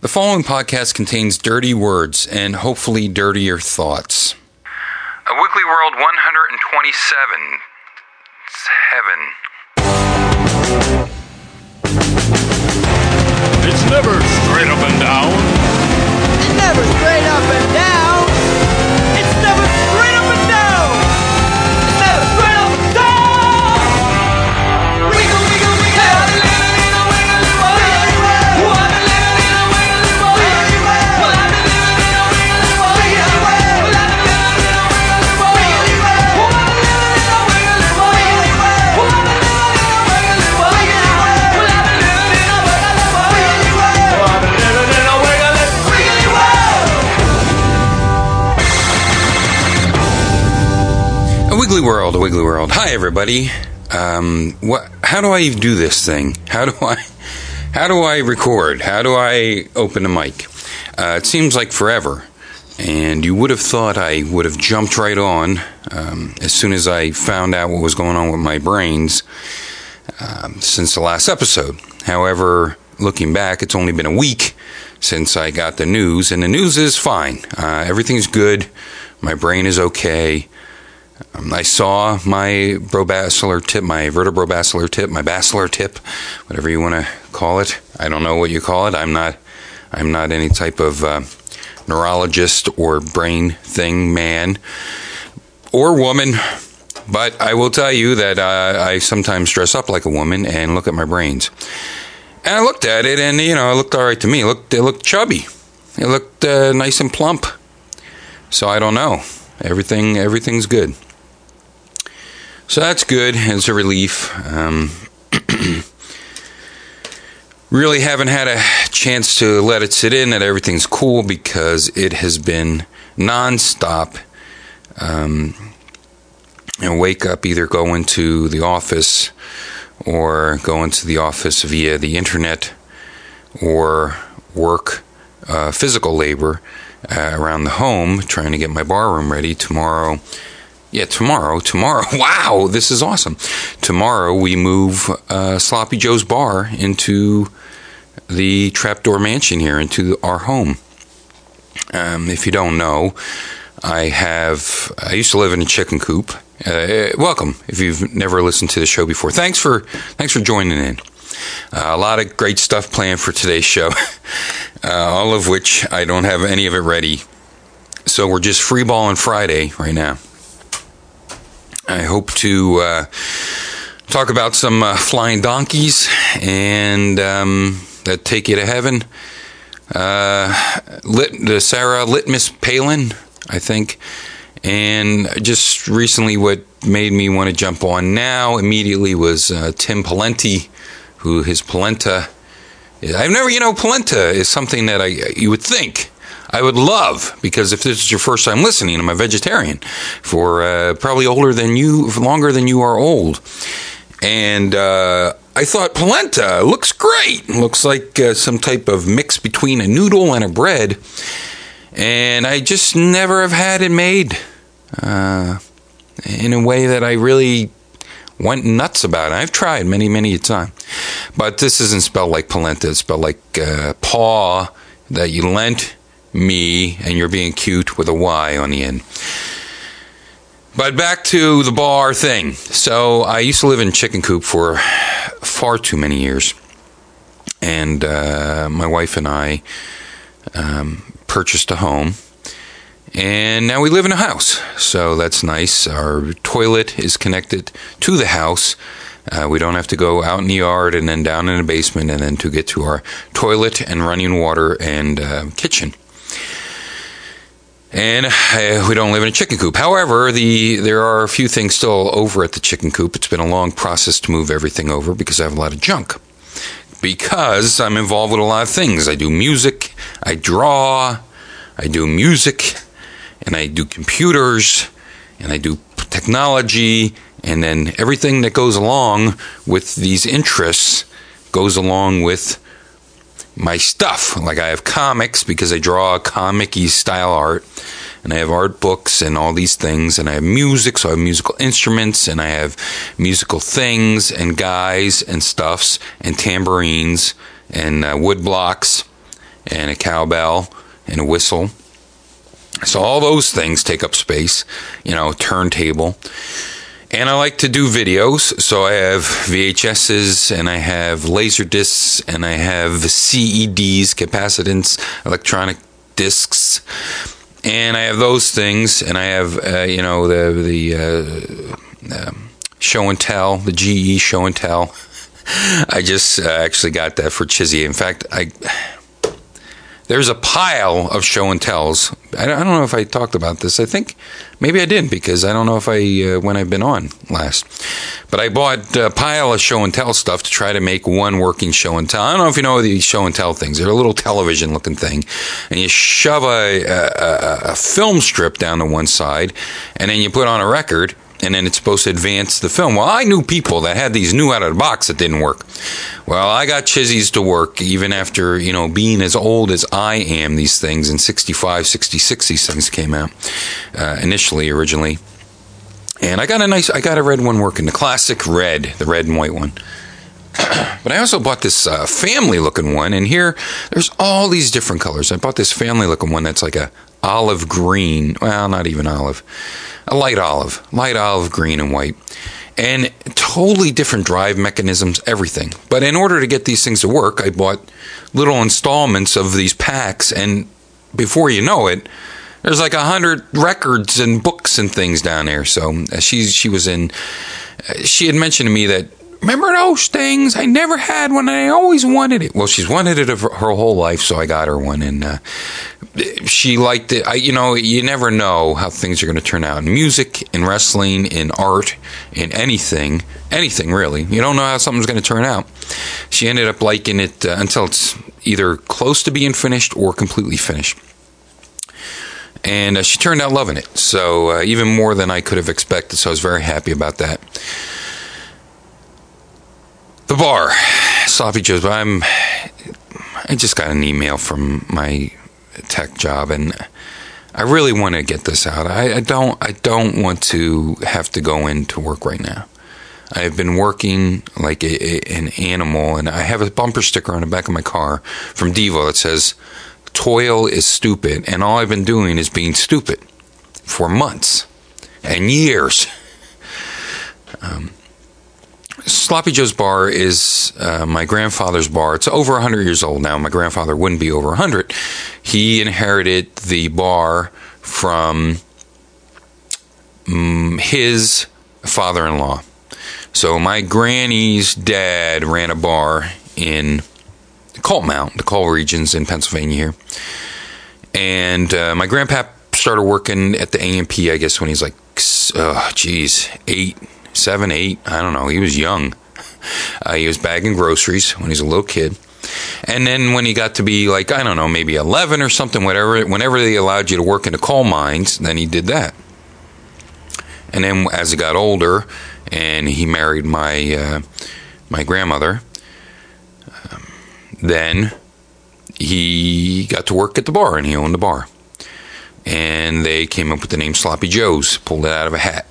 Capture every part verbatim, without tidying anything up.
The following podcast contains dirty words and hopefully dirtier thoughts. A Weekly World one hundred twenty-seven. It's heaven. It's never straight up and down. It's never straight up and down. It's never straight up and down. It's never straight up and down. Wiggle, wiggle, wiggle. Wanna live in a wiggly world. Wanna live in a wiggly world. Wanna live in a wiggly world. Wanna live in a wiggly world. Wanna live in a wiggly world. Wanna live in a wiggly world. Wanna live in a wiggly world. Wanna live in a wiggly wiggly world. A Wiggly World, a Wiggly World. Hi, everybody. Um, what? How do I do this thing? How do I? How do I record? How do I open a mic? Uh, it seems like forever, and you would have thought I would have jumped right on um, as soon as I found out what was going on with my brains um, since the last episode. However, looking back, it's only been a week since I got the news, and the news is fine. Uh, everything's good. My brain is okay. Um, I saw my probascular tip, my vertebrobascular tip, my basilar tip, whatever you want to call it. I don't know what you call it. I'm not. I'm not any type of uh, neurologist or brain thing man or woman. But I will tell you that uh, I sometimes dress up like a woman and look at my brains. And I looked at it, and you know, it looked all right to me. It looked, it looked chubby. It looked uh, nice and plump. So I don't know. Everything, everything's good. So that's good. It's a relief. Um, really haven't had a chance to let it sit in that everything's cool because it has been nonstop. Um, and wake up, either go into the office or go into the office via the internet or work uh, physical labor uh, around the home, trying to get my bar room ready tomorrow. Yeah, tomorrow, tomorrow. Wow, this is awesome. Tomorrow we move uh, Sloppy Joe's Bar into the Trapdoor Mansion here, into our home. Um, if you don't know, I have, I used to live in a chicken coop. Uh, welcome, if you've never listened to the show before. Thanks for, thanks for joining in. Uh, a lot of great stuff planned for today's show, uh, all of which I don't have any of it ready. So we're just freeballing Friday right now. I hope to uh, talk about some uh, flying donkeys and um, that take you to heaven. Uh, lit, the Sarah Litmus Palin, I think. And just recently what made me want to jump on now immediately was uh, Tim Pawlenty, who his polenta. I've never, you know, polenta is something that I you would think I would love, because if this is your first time listening, I'm a vegetarian for uh, probably older than you, longer than you are old. And uh, I thought polenta looks great. Looks like uh, some type of mix between a noodle and a bread. And I just never have had it made uh, in a way that I really went nuts about it. I've tried many, many a time. But this isn't spelled like polenta. It's spelled like uh, paw that you lent me, and you're being cute with a Y on the end. But back to the bar thing. So I used to live in chicken coop for far too many years. And uh, my wife and I um, purchased a home. And now we live in a house. So that's nice. Our toilet is connected to the house. Uh, we don't have to go out in the yard and then down in the basement and then to get to our toilet and running water and uh, kitchen. And uh, we don't live in a chicken coop. However, the there are a few things still over at the chicken coop. It's been a long process to move everything over because I have a lot of junk. Because I'm involved with a lot of things. I do music, I draw, I do music, and I do computers, and I do technology, and then everything that goes along with these interests goes along with my stuff. Like I have comics because I draw comic-y style art, and I have art books and all these things, and I have music, so I have musical instruments, and I have musical things and guys and stuffs and tambourines and uh, wood blocks and a cowbell and a whistle. So all those things take up space, you know, turntable. And I like to do videos, so I have V H S's, and I have laser discs, and I have C E Ds, capacitance, electronic discs, and I have those things, and I have, uh, you know, the the uh, um, show and tell, the G E show and tell. I just uh, actually got that for Chizzy. In fact, I... There's a pile of show and tells. I don't know if I talked about this. I think maybe I did, because I don't know if I uh, when I've been on last. But I bought a pile of show and tell stuff to try to make one working show and tell. I don't know if you know these show and tell things. They're a little television looking thing, and you shove a, a, a film strip down to one side, and then you put on a record. And then it's supposed to advance the film. Well, I knew people that had these new out of the box that didn't work. Well, I got Chizzy's to work even after, you know, being as old as I am. These things in sixty-five, sixty-six, these things came out uh, initially, originally. And I got a nice, I got a red one working, the classic red, the red and white one. But I also bought this uh, family-looking one, and here there's all these different colors. I bought this family-looking one that's like a olive green. Well, not even olive. A light olive. Light olive, green, and white. And totally different drive mechanisms, everything. But in order to get these things to work, I bought little installments of these packs, and before you know it, there's like a hundred records and books and things down there. So uh, she, she was in... Uh, she had mentioned to me that, remember those things? I never had one, and I always wanted it. Well, she's wanted it her whole life, so I got her one, and uh, she liked it. I, you know, you never know how things are going to turn out. In music, in wrestling, in art, in anything, anything really. You don't know how something's going to turn out. She ended up liking it uh, until it's either close to being finished or completely finished. And uh, she turned out loving it, so uh, even more than I could have expected, so I was very happy about that. The bar, Sloppy Joe's. I'm. I just got an email from my tech job, and I really want to get this out. I, I don't. I don't want to have to go into work right now. I have been working like a, a, an animal, and I have a bumper sticker on the back of my car from Devo that says, "Toil is stupid," and all I've been doing is being stupid for months and years. Um. Sloppy Joe's Bar is uh, my grandfather's bar. It's over one hundred years old now. My grandfather wouldn't be over one hundred. He inherited the bar from um, his father-in-law. So my granny's dad ran a bar in Coal Mount, the coal regions in Pennsylvania here. And uh, my grandpa started working at the A M P, I guess, when he's like, oh, geez, eight. Seven, eight, I don't know. He was young. Uh, he was bagging groceries when he was a little kid. And then when he got to be like, I don't know, maybe eleven or something, whatever, whenever they allowed you to work in the coal mines, then he did that. And then as he got older and he married my uh, my grandmother, um, then he got to work at the bar, and he owned the bar. And they came up with the name Sloppy Joe's, pulled it out of a hat.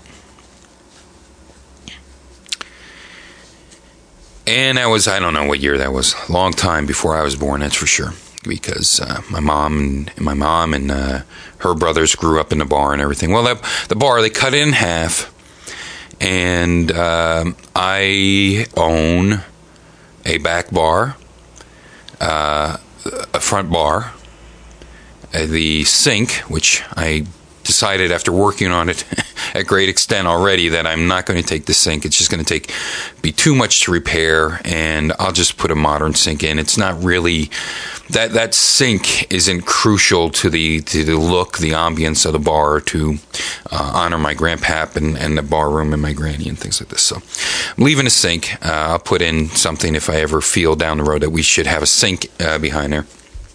And that was, I don't know what year that was, a long time before I was born, that's for sure. Because uh, my mom and my mom and uh, her brothers grew up in the bar and everything. Well, that, the bar, they cut it in half. And uh, I own a back bar, uh, a front bar, uh, the sink, which I decided after working on it at great extent already that I'm not going to take the sink. It's just going to take be too much to repair, and I'll just put a modern sink in. It's not really that that sink isn't crucial to the to the look, the ambience of the bar, to uh, honor my grandpap and, and the bar room and my granny and things like this. So I'm leaving a sink. Uh, I'll put in something if I ever feel down the road that we should have a sink uh, behind there.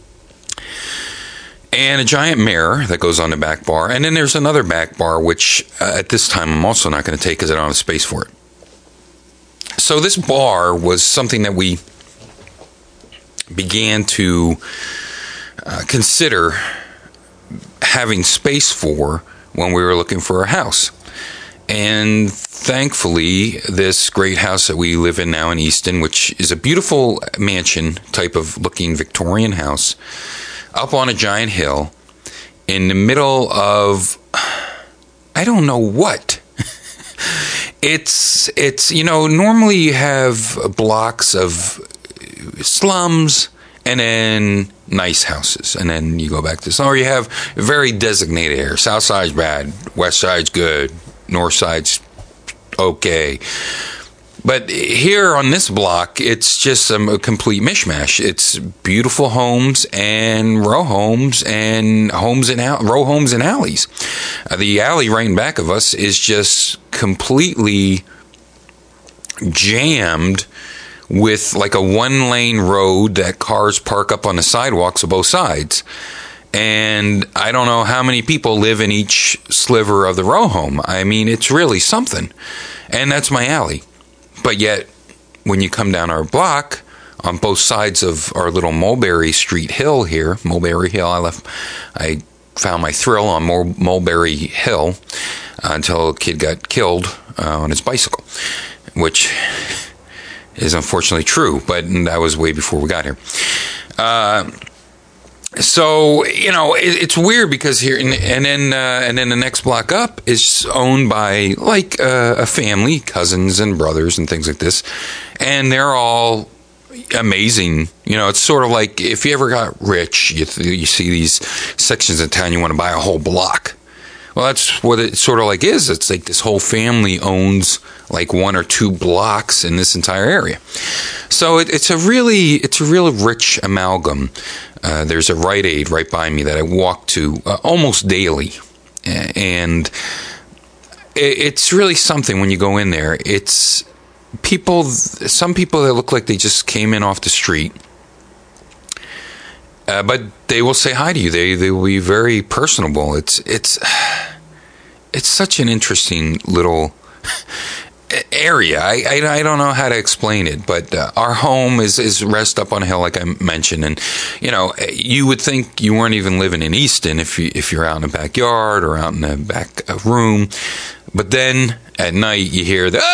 And a giant mirror that goes on the back bar. And then there's another back bar, which uh, at this time I'm also not going to take because I don't have space for it. So this bar was something that we began to uh, consider having space for when we were looking for a house. And thankfully, this great house that we live in now in Easton, which is a beautiful mansion type of looking Victorian house, up on a giant hill in the middle of, I don't know what. It's, it's you know, normally you have blocks of slums and then nice houses, and then you go back to some, or you have very designated area. South side's bad, west side's good, north side's okay. But here on this block, it's just a, a complete mishmash. It's beautiful homes and row homes and homes and al- row homes and alleys. Uh, the alley right in back of us is just completely jammed with like a one-lane road that cars park up on the sidewalks of both sides. And I don't know how many people live in each sliver of the row home. I mean, it's really something. And that's my alley. But yet, when you come down our block, on both sides of our little Mulberry Street Hill here, Mulberry Hill, I left, I found my thrill on Mul- Mulberry Hill uh, until a kid got killed uh, on his bicycle, which is unfortunately true, but that was way before we got here. Uh, So, you know, it, it's weird because here, and, and then uh, and then the next block up is owned by, like, uh, a family, cousins and brothers and things like this. And they're all amazing. You know, it's sort of like if you ever got rich, you, you see these sections of town, you want to buy a whole block. Well, that's what it sort of like is. It's like this whole family owns like one or two blocks in this entire area. So it, it's a really, it's a real rich amalgam. Uh, there's a Rite Aid right by me that I walk to uh, almost daily. And it, it's really something when you go in there. It's people, some people that look like they just came in off the street. Uh, but they will say hi to you. They they will be very personable. It's it's it's such an interesting little area. I, I, I don't know how to explain it, but uh, our home is is rest up on a hill, like I mentioned, and you know you would think you weren't even living in Easton if you if you're out in the backyard or out in the back room, but then at night you hear the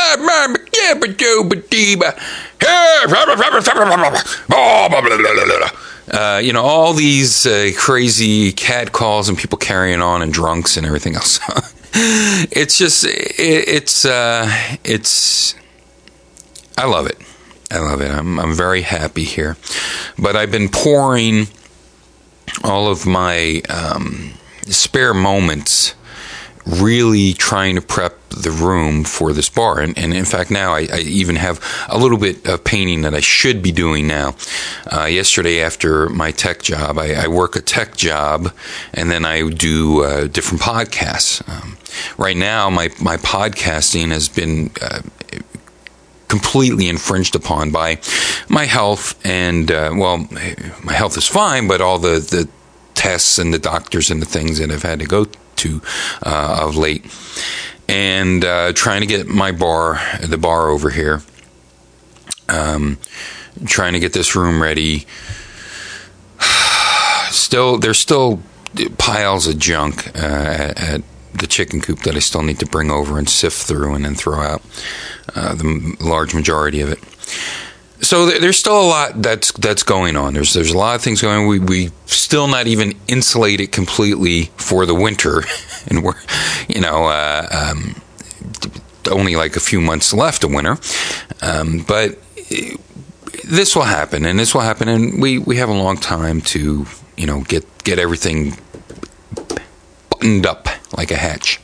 Uh, you know, all these uh, crazy cat calls and people carrying on and drunks and everything else. It's just, it, it's, uh, it's, I love it. I love it. I'm, I'm very happy here. But I've been pouring all of my um, spare moments really trying to prep the room for this bar. And, and in fact, now I, I even have a little bit of painting that I should be doing now. Uh, yesterday, after my tech job, I, I work a tech job, and then I do uh, different podcasts. Um, right now, my, my podcasting has been uh, completely infringed upon by my health. And, uh, well, my health is fine, but all the, the tests and the doctors and the things that I've had to go to uh, of late, and uh, trying to get my bar, the bar over here, um, trying to get this room ready. Still, there's still piles of junk uh, at, at the chicken coop that I still need to bring over and sift through and then throw out uh, the large majority of it. So there's still a lot that's that's going on. There's there's a lot of things going on. We we still not even insulated completely for the winter, and we're you know uh, um, only like a few months left of winter. Um, but this will happen, and this will happen, and we, we have a long time to you know get get everything buttoned up like a hatch.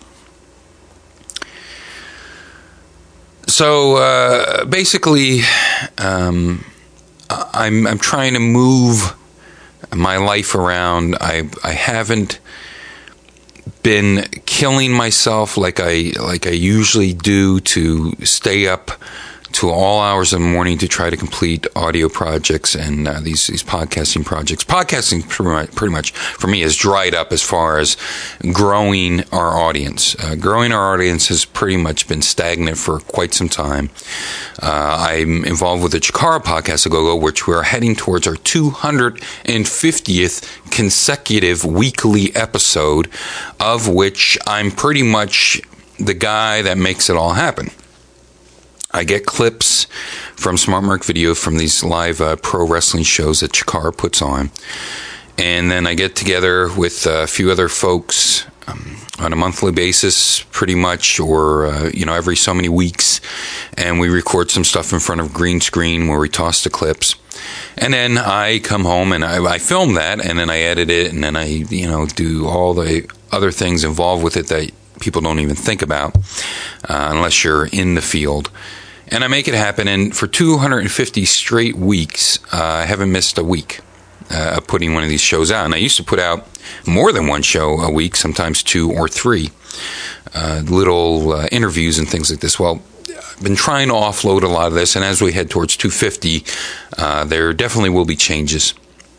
So uh, basically, um, I'm I'm trying to move my life around. I I haven't been killing myself like I like I usually do to stay up to all hours of the morning to try to complete audio projects and uh, these these podcasting projects. Podcasting pretty much, pretty much for me has dried up as far as growing our audience. Uh, growing our audience has pretty much been stagnant for quite some time. Uh, I'm involved with the Chikara Podcast A Go-Go, which we're heading towards our two hundred fiftieth consecutive weekly episode, of which I'm pretty much the guy that makes it all happen. I get clips from Smart Mark Video from these live uh, pro wrestling shows that Chikara puts on. And then I get together with a few other folks um, on a monthly basis, pretty much, or, uh, you know, every so many weeks. And we record some stuff in front of green screen where we toss the clips. And then I come home and I, I film that, and then I edit it, and then I, you know, do all the other things involved with it that people don't even think about uh, unless you're in the field. And I make it happen. And for two hundred fifty straight weeks, uh, I haven't missed a week uh, of putting one of these shows out. And I used to put out more than one show a week, sometimes two or three, uh, little uh, interviews and things like this. Well, I've been trying to offload a lot of this, and as we head towards two fifty, uh, there definitely will be changes.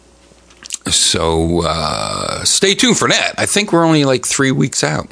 So uh, stay tuned for that. I think we're only like three weeks out.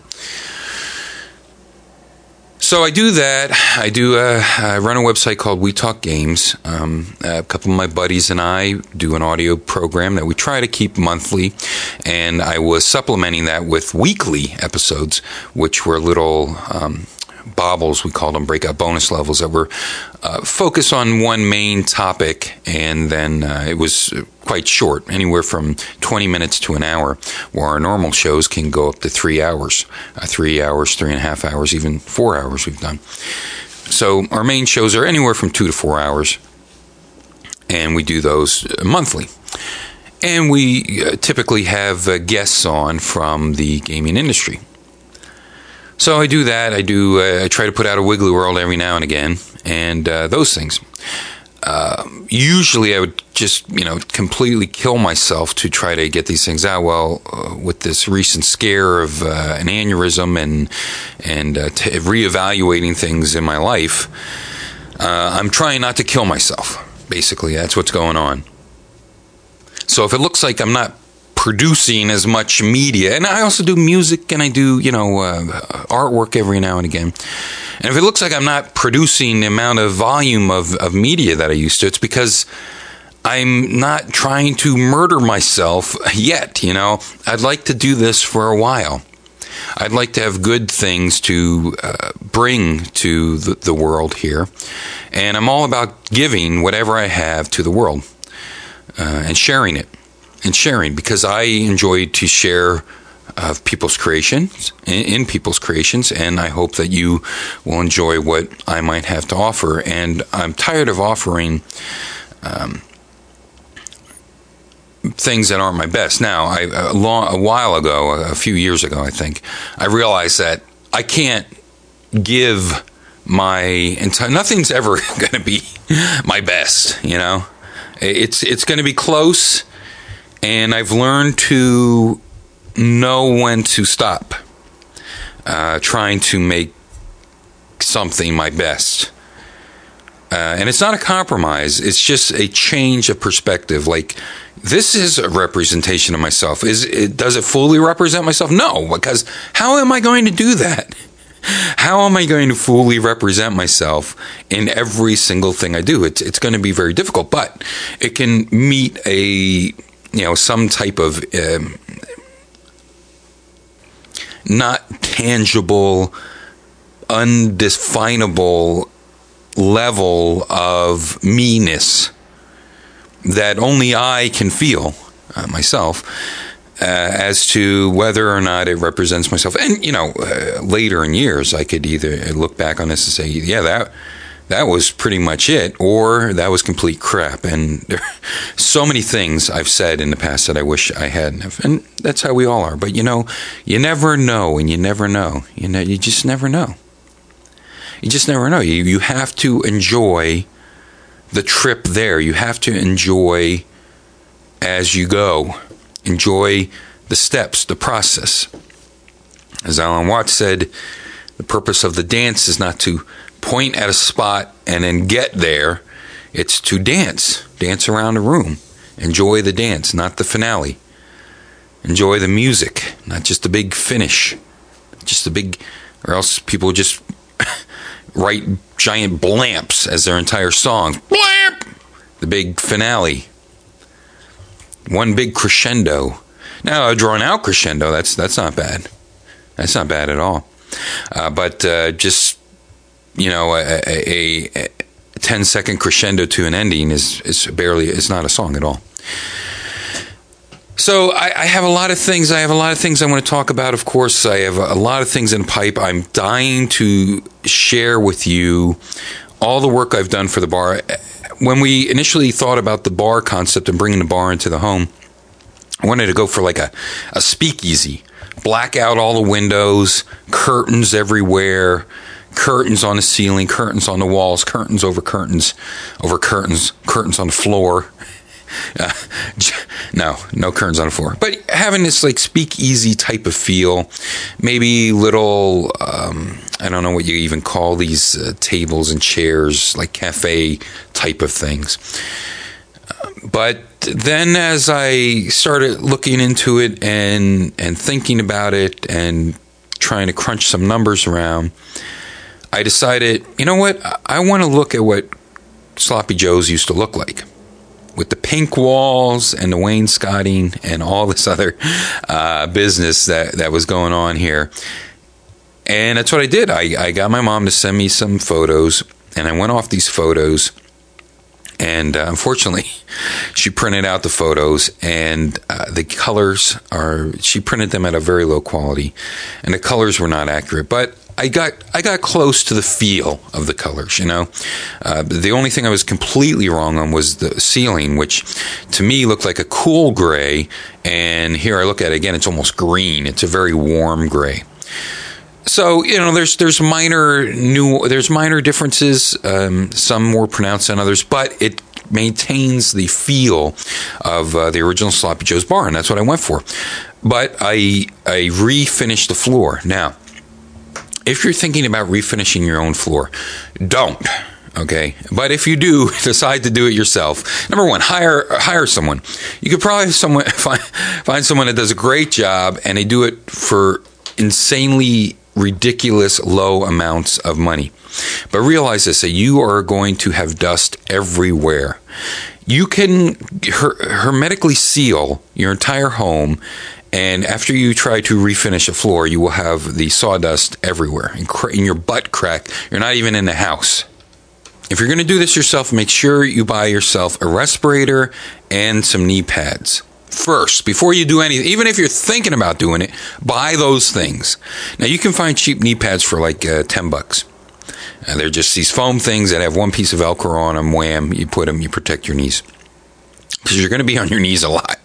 So I do that. I do. Uh, I run a website called We Talk Games. Um, a couple of my buddies and I do an audio program that we try to keep monthly, and I was supplementing that with weekly episodes, which were little um, baubles, we called them, breakout bonus levels, that were uh, focused on one main topic, and then uh, it was quite short, anywhere from twenty minutes to an hour, where our normal shows can go up to three hours, uh, three hours, three and a half hours, even four hours we've done. So our main shows are anywhere from two to four hours, and we do those monthly. And we uh, typically have uh, guests on from the gaming industry. So I do that. I do. Uh, I try to put out a Wiggly World every now and again, and uh, those things. Uh, usually, I would just, you know, completely kill myself to try to get these things out. Well, uh, with this recent scare of uh, an aneurysm and and uh, t- reevaluating things in my life, uh, I'm trying not to kill myself. Basically, that's what's going on. So if it looks like I'm not producing as much media, and I also do music, and I do, you know, uh, artwork every now and again. And if it looks like I'm not producing the amount of volume of, of media that I used to, it's because I'm not trying to murder myself yet, you know. I'd like to do this for a while. I'd like to have good things to uh, bring to the, the world here. And I'm all about giving whatever I have to the world uh, and sharing it. And sharing, because I enjoy to share of people's creations, in, in people's creations, and I hope that you will enjoy what I might have to offer. And I'm tired of offering um, things that aren't my best. Now, I, a, long, a while ago, a few years ago, I think, I realized that I can't give my entire, nothing's ever going to be my best, you know. It's it's going to be close. And I've learned to know when to stop uh, trying to make something my best. Uh, and it's not a compromise. It's just a change of perspective. Like, this is a representation of myself. Is it, does it fully represent myself? No, because how am I going to do that? How am I going to fully represent myself in every single thing I do? It's, it's going to be very difficult, but it can meet a... you know, some type of um, not tangible, undefinable level of me-ness that only I can feel uh, myself uh, as to whether or not it represents myself. And, you know, uh, later in years, I could either look back on this and say, yeah, that... that was pretty much it, or that was complete crap. And there are so many things I've said in the past that I wish I hadn't have. And that's how we all are. But, you know, you never know, and you never know. You know, you just never know. You just never know. You, you have to enjoy the trip there. You have to enjoy as you go. Enjoy the steps, the process. As Alan Watts said, the purpose of the dance is not to point at a spot and then get there. It's to dance. Dance around the room. Enjoy the dance, not the finale. Enjoy the music, not just the big finish. Just the big, or else people just write giant blamps as their entire song. Blamp! The big finale. One big crescendo. Now, a drawn out crescendo, that's that's not bad. That's not bad at all. Uh, but uh, just, you know, a, a, a ten second crescendo to an ending is, is barely, it's not a song at all. So I, I have a lot of things. I have a lot of things I want to talk about. Of course, I have a lot of things in pipe. I'm dying to share with you all the work I've done for the bar. When we initially thought about the bar concept and bringing the bar into the home, I wanted to go for like a, a speakeasy. Black out all the windows, curtains everywhere, curtains on the ceiling, curtains on the walls, curtains over curtains, over curtains, curtains on the floor. Uh, no, no curtains on the floor. But having this like speakeasy type of feel, maybe little, um, I don't know what you even call these uh, tables and chairs, like cafe type of things. Uh, but then as I started looking into it and and thinking about it and trying to crunch some numbers around, I decided, you know what, I want to look at what Sloppy Joe's used to look like, with the pink walls and the wainscoting and all this other uh, business that, that was going on here. And that's what I did. I, I got my mom to send me some photos, and I went off these photos. And uh, unfortunately, she printed out the photos, and uh, the colors are, she printed them at a very low quality, and the colors were not accurate. But I got I got close to the feel of the colors, you know. Uh, the only thing I was completely wrong on was the ceiling, which to me looked like a cool gray, and here I look at it again, it's almost green. It's a very warm gray. So, you know, there's there's minor new there's minor differences, um, some more pronounced than others, but it maintains the feel of uh, the original Sloppy Joe's bar, and that's what I went for. But I I refinished the floor. Now, if you're thinking about refinishing your own floor, don't. Okay, but if you do decide to do it yourself, number one, hire hire someone. You could probably someone find find someone that does a great job, and they do it for insanely ridiculous low amounts of money. But realize this, that you are going to have dust everywhere. You can her- hermetically seal your entire home, and after you try to refinish a floor, you will have the sawdust everywhere, in, cr- in your butt crack. You're not even in the house. If you're going to do this yourself, make sure you buy yourself a respirator and some knee pads. First, before you do anything, even if you're thinking about doing it, buy those things. Now, you can find cheap knee pads for like uh, ten bucks. Uh, they're just these foam things that have one piece of Velcro on them. Wham, you put them, you protect your knees. Because you're going to be on your knees a lot.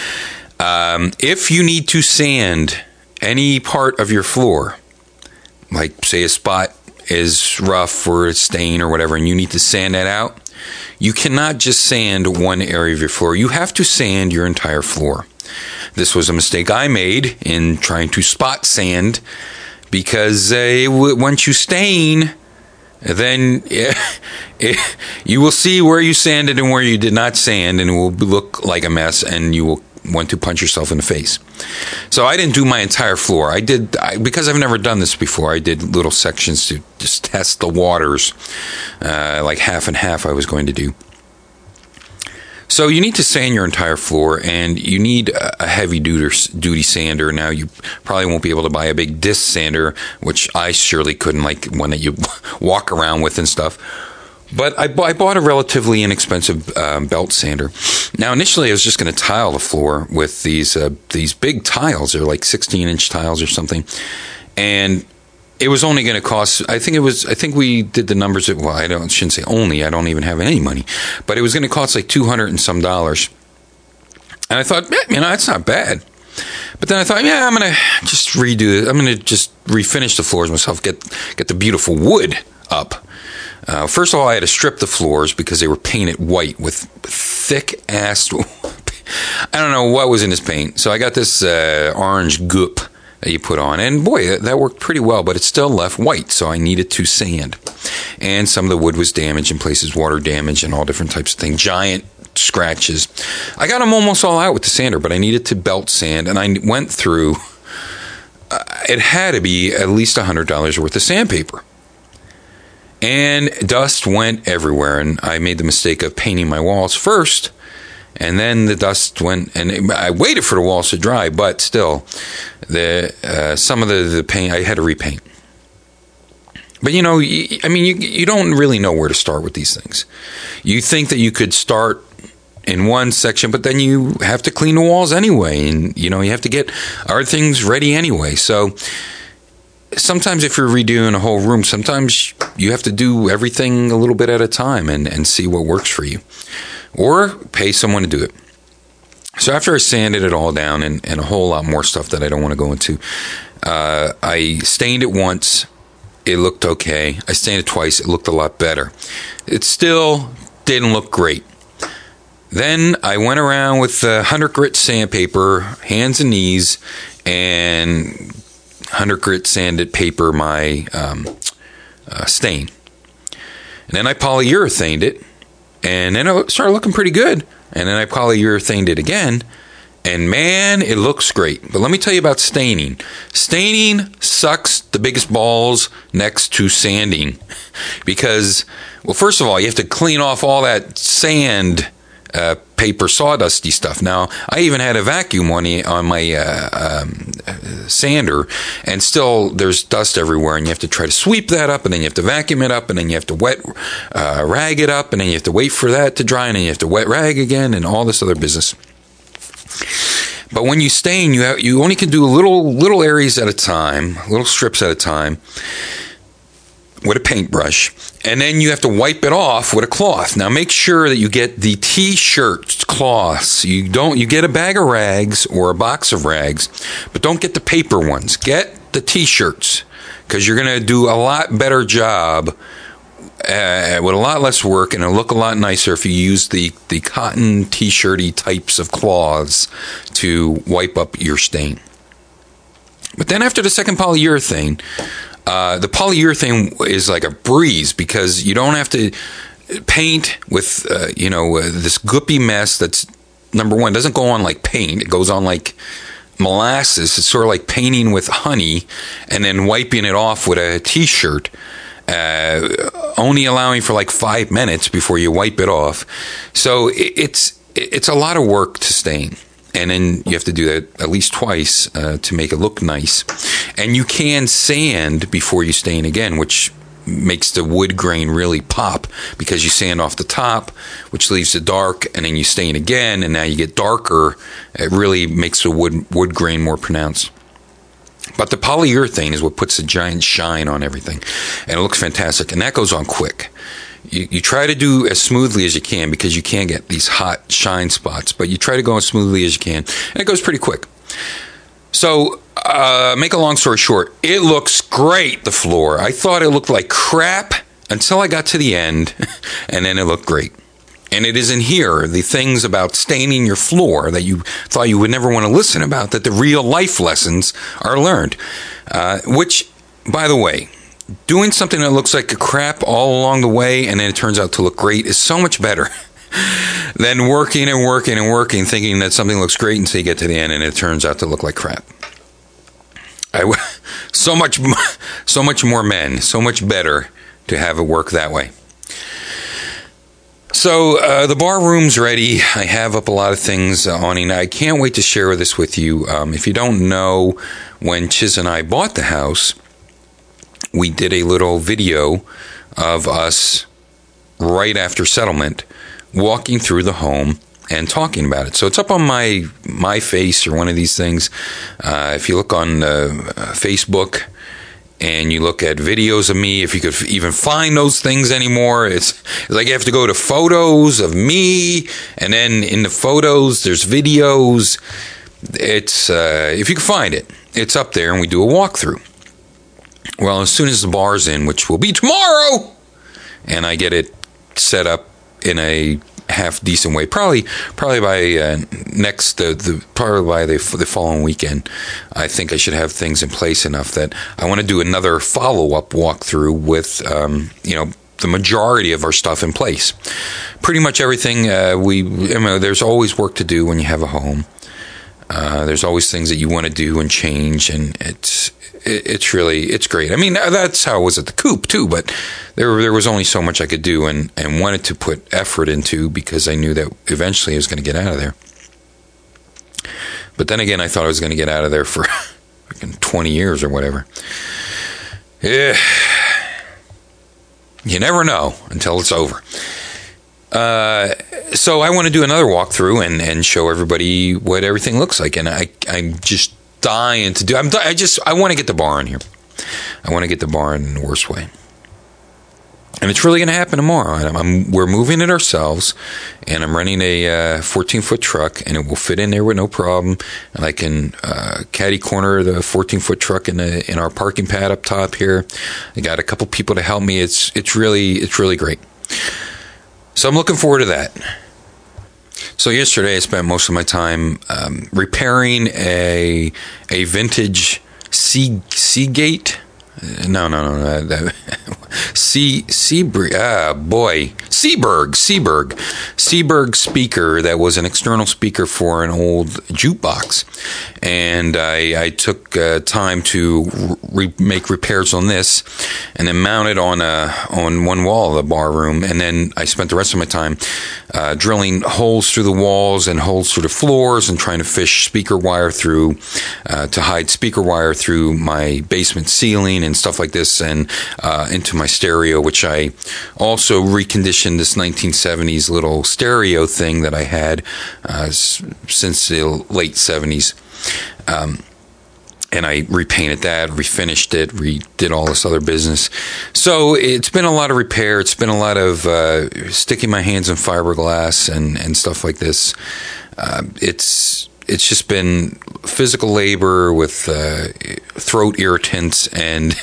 Um, if you need to sand any part of your floor, like say a spot is rough or a stain or whatever, and you need to sand that out, you cannot just sand one area of your floor. You have to sand your entire floor. This was a mistake I made in trying to spot sand, because uh, once you stain, then uh, it, you will see where you sanded and where you did not sand, and it will look like a mess, and you will want to punch yourself in the face. So I didn't do my entire floor. I did, I, because I've never done this before, I did little sections to just test the waters, uh, like half and half I was going to do. So you need to sand your entire floor, and you need a heavy duty sander. Now, you probably won't be able to buy a big disc sander, which I surely couldn't, like one that you walk around with and stuff. But I, I bought a relatively inexpensive um, belt sander. Now, initially, I was just going to tile the floor with these uh, these big tiles. They're like sixteen inch tiles or something, and it was only going to cost. I think it was. I think we did the numbers. At, well, I don't shouldn't say only. I don't even have any money, but it was going to cost like two hundred and some dollars. And I thought, eh, you know, that's not bad. But then I thought, yeah, I'm going to just redo it. I'm going to just refinish the floors myself. Get get the beautiful wood up. Uh, first of all, I had to strip the floors because they were painted white with thick-ass... I don't know what was in this paint. So I got this uh, orange goop that you put on. And boy, that worked pretty well, but it still left white, so I needed to sand. And some of the wood was damaged in places, water damage and all different types of things. Giant scratches. I got them almost all out with the sander, but I needed to belt sand, and I went through... Uh, it had to be at least one hundred dollars worth of sandpaper. And dust went everywhere, and I made the mistake of painting my walls first, and then the dust went, and it, I waited for the walls to dry, but still, the uh, some of the, the paint, I had to repaint. But, you know, I mean, you, you don't really know where to start with these things. You think that you could start in one section, but then you have to clean the walls anyway, and you know you have to get other things ready anyway. So sometimes if you're redoing a whole room, sometimes you have to do everything a little bit at a time and, and see what works for you, or pay someone to do it. So after I sanded it all down and, and a whole lot more stuff that I don't want to go into, uh, I stained it once. It looked okay. I stained it twice. It looked a lot better. It still didn't look great. Then I went around with uh, one hundred grit sandpaper, hands and knees, and one hundred grit sanded paper my um, uh, stain. And then I polyurethaned it, and then it started looking pretty good. And then I polyurethaned it again, and man, it looks great. But let me tell you about staining. Staining sucks the biggest balls next to sanding. Because, well, first of all, you have to clean off all that sand Uh, paper sawdusty stuff. Now, I even had a vacuum on, the, on my uh, um, sander, and still there's dust everywhere, and you have to try to sweep that up, and then you have to vacuum it up, and then you have to wet uh, rag it up, and then you have to wait for that to dry, and then you have to wet rag again, and all this other business. But when you stain, you have, you only can do little little areas at a time, little strips at a time, with a paintbrush, and then you have to wipe it off with a cloth. Now make sure that you get the t-shirt cloths. You don't you get a bag of rags or a box of rags, but don't get the paper ones. Get the t-shirts, because you're going to do a lot better job uh, with a lot less work, and it'll look a lot nicer if you use the, the cotton t-shirty types of cloths to wipe up your stain. But then after the second polyurethane, Uh, the polyurethane is like a breeze, because you don't have to paint with, uh, you know, uh, this goopy mess that's, number one, doesn't go on like paint. It goes on like molasses. It's sort of like painting with honey and then wiping it off with a t-shirt, uh, only allowing for like five minutes before you wipe it off. So it, it's it's a lot of work to stain. And then you have to do that at least twice uh, to make it look nice. And you can sand before you stain again, which makes the wood grain really pop, because you sand off the top, which leaves it dark, and then you stain again, and now you get darker. It really makes the wood wood grain more pronounced. But the polyurethane is what puts a giant shine on everything, and it looks fantastic. And that goes on quick. You, you try to do as smoothly as you can, because you can get these hot shine spots, but you try to go as smoothly as you can, and it goes pretty quick. So, uh, make a long story short, it looks great, the floor. I thought it looked like crap until I got to the end, and then it looked great. And it is in here, the things about staining your floor that you thought you would never want to listen about, that the real life lessons are learned. Uh, which, by the way, doing something that looks like a crap all along the way and then it turns out to look great is so much better than working and working and working thinking that something looks great until you get to the end and it turns out to look like crap. I, so much, so much more men, so much better to have it work that way. So uh, the bar room's ready. I have up a lot of things uh, on it. I can't wait to share this with you. Um, if you don't know, when Chiz and I bought the house, we did a little video of us right after settlement walking through the home and talking about it. So it's up on my my face or one of these things. Uh, if you look on uh, Facebook and you look at videos of me, if you could even find those things anymore, it's, it's like you have to go to photos of me, and then in the photos there's videos. It's uh, if you can find it, it's up there, and we do a walkthrough. Well, as soon as the bar's in, which will be tomorrow, and I get it set up in a half decent way, probably probably by uh, next uh, the probably by the the following weekend, I think I should have things in place enough that I want to do another follow up walkthrough with um, you know the majority of our stuff in place. Pretty much everything. Uh, we you know, there's always work to do when you have a home. Uh, there's always things that you want to do and change, and it's it, it's really it's great. I mean, that's how it was at the coop too. But there there was only so much I could do, and, and wanted to put effort into, because I knew that eventually I was going to get out of there. But then again, I thought I was going to get out of there for twenty years or whatever. Yeah, you never know until it's over. Uh, so I want to do another walkthrough and, and show everybody what everything looks like. And I, I'm just dying to do. I'm. I just. I want to get the bar in here. I want to get the bar in the worst way. And it's really going to happen tomorrow. I'm, I'm, we're moving it ourselves, and I'm renting a fourteen-foot uh, truck, and it will fit in there with no problem. And I can uh, caddy corner the fourteen-foot truck in the in our parking pad up top here. I got a couple people to help me. It's it's really it's really great. So I'm looking forward to that. So yesterday I spent most of my time um, repairing a a vintage Sea Seagate. No, no, no, no. Sea Seaberg, ah, boy, Seaberg, Seaberg, Seaberg speaker that was an external speaker for an old jukebox, and I, I took uh, time to re- make repairs on this, and then mount it on a on one wall of the bar room, and then I spent the rest of my time uh, drilling holes through the walls and holes through the floors, and trying to fish speaker wire through uh, to hide speaker wire through my basement ceiling and stuff like this, and uh, into my stereo, which I also reconditioned this nineteen seventies little stereo thing that I had uh, s- since the late seventies. Um, and I repainted that, refinished it, redid all this other business. So it's been a lot of repair. It's been a lot of uh, sticking my hands in fiberglass and, and stuff like this. Uh, it's it's just been physical labor with uh, throat irritants and,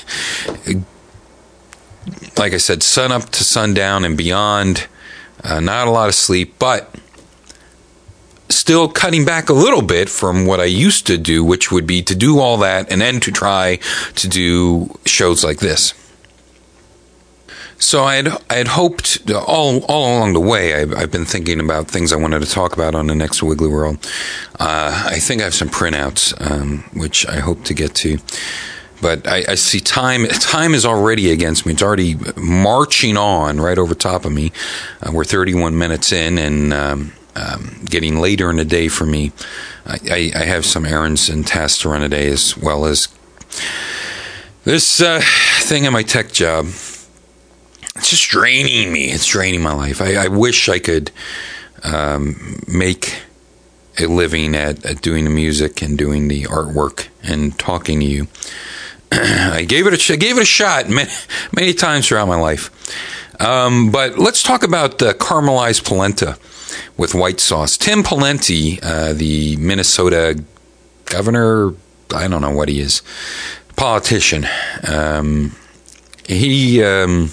like I said, sun up to sundown and beyond. Uh, not a lot of sleep, but still cutting back a little bit from what I used to do, which would be to do all that and then to try to do shows like this. So I had I had hoped all all along the way. I've, I've been thinking about things I wanted to talk about on the next Wiggly World. Uh, I think I have some printouts, um, which I hope to get to. But I, I see time. Time is already against me. It's already marching on right over top of me. Uh, we're thirty-one minutes in, and um, um, getting later in the day for me. I, I, I have some errands and tasks to run today, as well as this uh, thing at my tech job. It's just draining me. It's draining my life. I, I wish I could um, make a living at, at doing the music and doing the artwork and talking to you. I gave it a I gave it a shot many, many times throughout my life. Um, but let's talk about uh, caramelized polenta with white sauce. Tim Pawlenty, uh, the Minnesota governor, I don't know what he is, politician. Um, he um,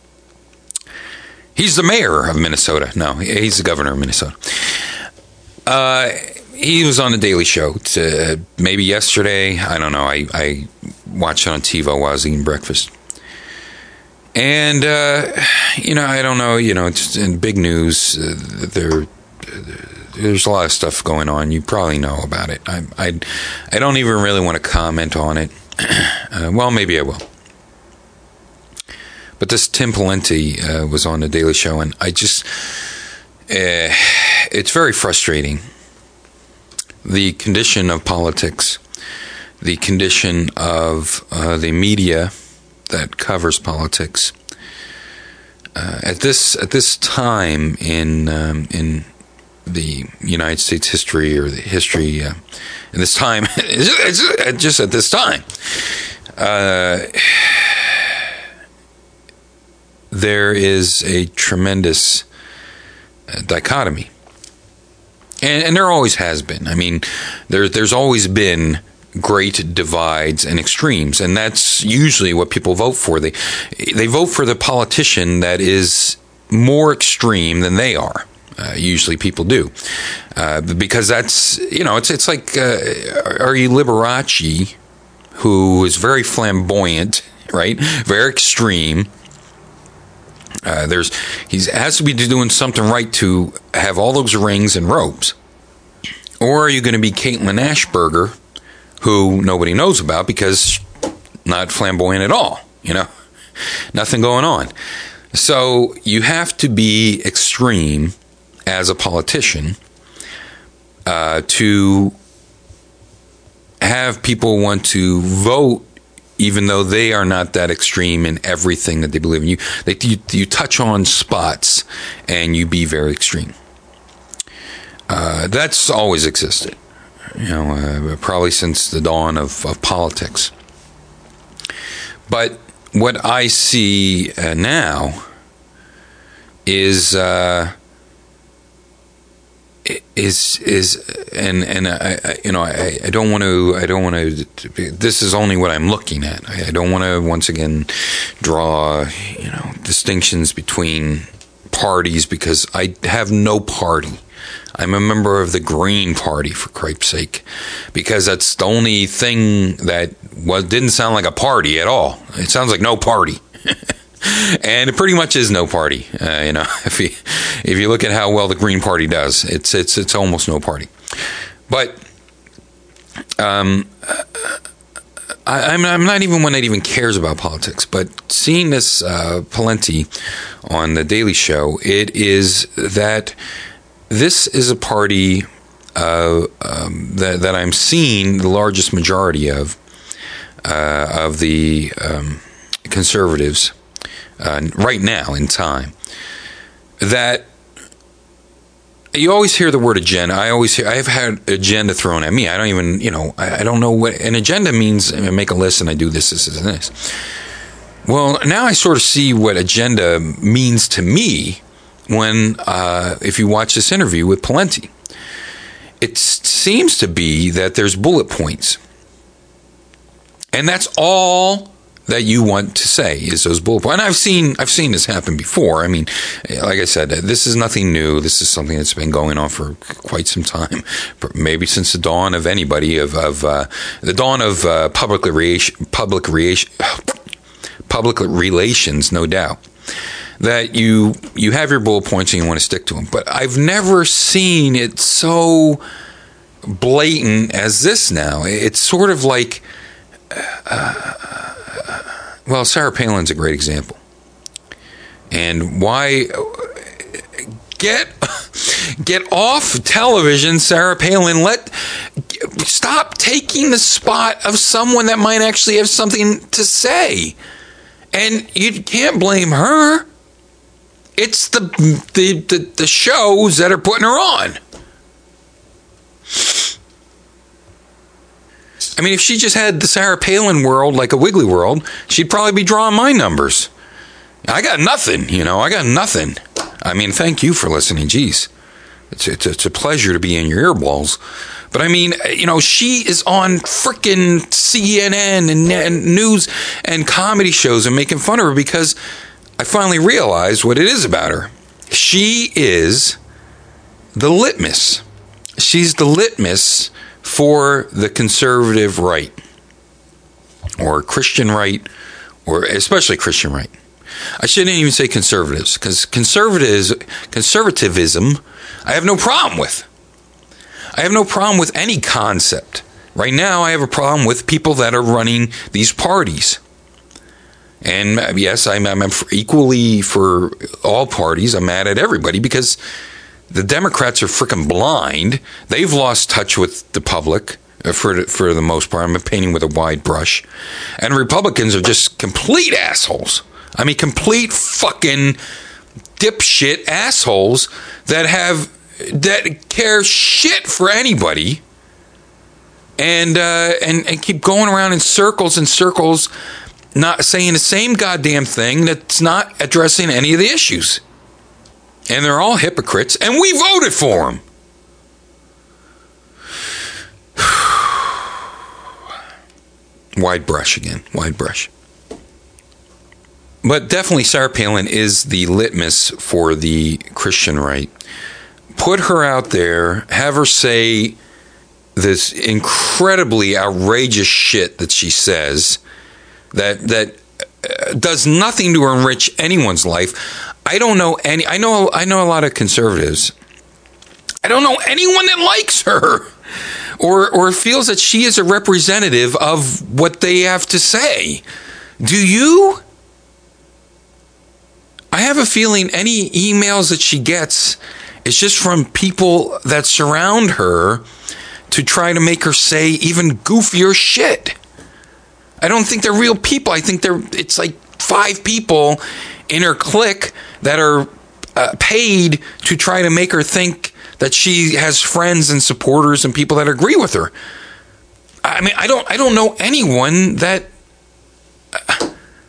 he's the mayor of Minnesota. No, he's the governor of Minnesota. Uh, he was on the Daily Show to, maybe yesterday. I don't know. I, I watched it on TiVo while I was eating breakfast. And, uh, you know, I don't know, you know, it's in big news. Uh, there, there's a lot of stuff going on. You probably know about it. I, I, I don't even really want to comment on it. Uh, well, maybe I will. But this Tim Pawlenty uh, was on the Daily Show, and I just, uh, it's very frustrating. The condition of politics, the condition of uh, the media that covers politics uh, at this at this time in um, in the United States history, or the history uh, in this time, it's just at this time, uh, there is a tremendous uh, dichotomy. And, and there always has been. I mean, there, there's always been great divides and extremes, and that's usually what people vote for. They they vote for the politician that is more extreme than they are. Uh, usually, people do uh, because that's, you know, it's it's like uh, are you Liberace, who is very flamboyant, right? Very extreme. Uh, there's he has to be doing something right to have all those rings and robes. Or are you going to be Caitlin Ashburger, who nobody knows about because not flamboyant at all, you know, nothing going on. So you have to be extreme as a politician uh, to have people want to vote even though they are not that extreme in everything that they believe in. You, they, you, you touch on spots and you be very extreme. Uh, that's always existed, you know, uh, probably since the dawn of, of politics. But what I see uh, now is uh, is is and and I, I you know I, I don't want to I don't want to this is only what I'm looking at. I, I don't want to once again draw, you know, distinctions between parties, because I have no party. I'm a member of the Green Party, for Christ's sake, because that's the only thing that was didn't sound like a party at all. It sounds like no party. And it pretty much is no party. Uh, you know, if you if you look at how well the Green Party does, it's it's it's almost no party. But um, I, I'm I'm not even one that even cares about politics. But seeing this uh, Pawlenty on the Daily Show, it is that this is a party uh, um, that that I'm seeing the largest majority of uh, of the um, conservatives. Uh, right now in time, that you always hear the word agenda. I always hear, I've had agenda thrown at me. I don't even, you know, I, I don't know what an agenda means. I make a list and I do this, this, and this. Well, now I sort of see what agenda means to me when, uh, if you watch this interview with Pawlenty. It seems to be that there's bullet points. And that's all that you want to say is those bullet points. And I've seen I've seen this happen before. I mean, like I said, this is nothing new. This is something that's been going on for quite some time, maybe since the dawn of anybody of of uh, the dawn of uh, public relation, public relation, public relations, no doubt. That you you have your bullet points and you want to stick to them. But I've never seen it so blatant as this now. It's sort of like. Uh, Well, Sarah Palin's a great example. And why get get off television, Sarah Palin. Let stop taking the spot of someone that might actually have something to say. And you can't blame her. It's the the the, the shows that are putting her on. I mean, if she just had the Sarah Palin world like a Wiggly World, she'd probably be drawing my numbers. I got nothing, you know, I got nothing. I mean, thank you for listening. Jeez, it's, it's, it's a pleasure to be in your earballs. But I mean, you know, she is on frickin' C N N and, and news and comedy shows and making fun of her because I finally realized what it is about her. She is the litmus. She's the litmus for the conservative right, or Christian right, or especially Christian right. I shouldn't even say conservatives, because conservatives, conservatism, I have no problem with. I have no problem with any concept. Right now, I have a problem with people that are running these parties. And yes, I'm, I'm equally for all parties. I'm mad at everybody because the Democrats are freaking blind. They've lost touch with the public for for the most part. I'm painting with a wide brush. And Republicans are just complete assholes. I mean, complete fucking dipshit assholes that have that care shit for anybody, and uh, and and keep going around in circles and circles, not saying the same goddamn thing that's not addressing any of the issues. And they're all hypocrites, and we voted for them. Wide brush again, wide brush. But definitely Sarah Palin is the litmus for the Christian right. Put her out there, have her say this incredibly outrageous shit that she says that that does nothing to enrich anyone's life. I don't know any. I know. I know a lot of conservatives. I don't know anyone that likes her, or or feels that she is a representative of what they have to say. Do you? I have a feeling any emails that she gets is just from people that surround her to try to make her say even goofier shit. I don't think they're real people. I think they're it's like five people in her clique that are uh, paid to try to make her think that she has friends and supporters and people that agree with her. I mean, I don't I don't know anyone that uh,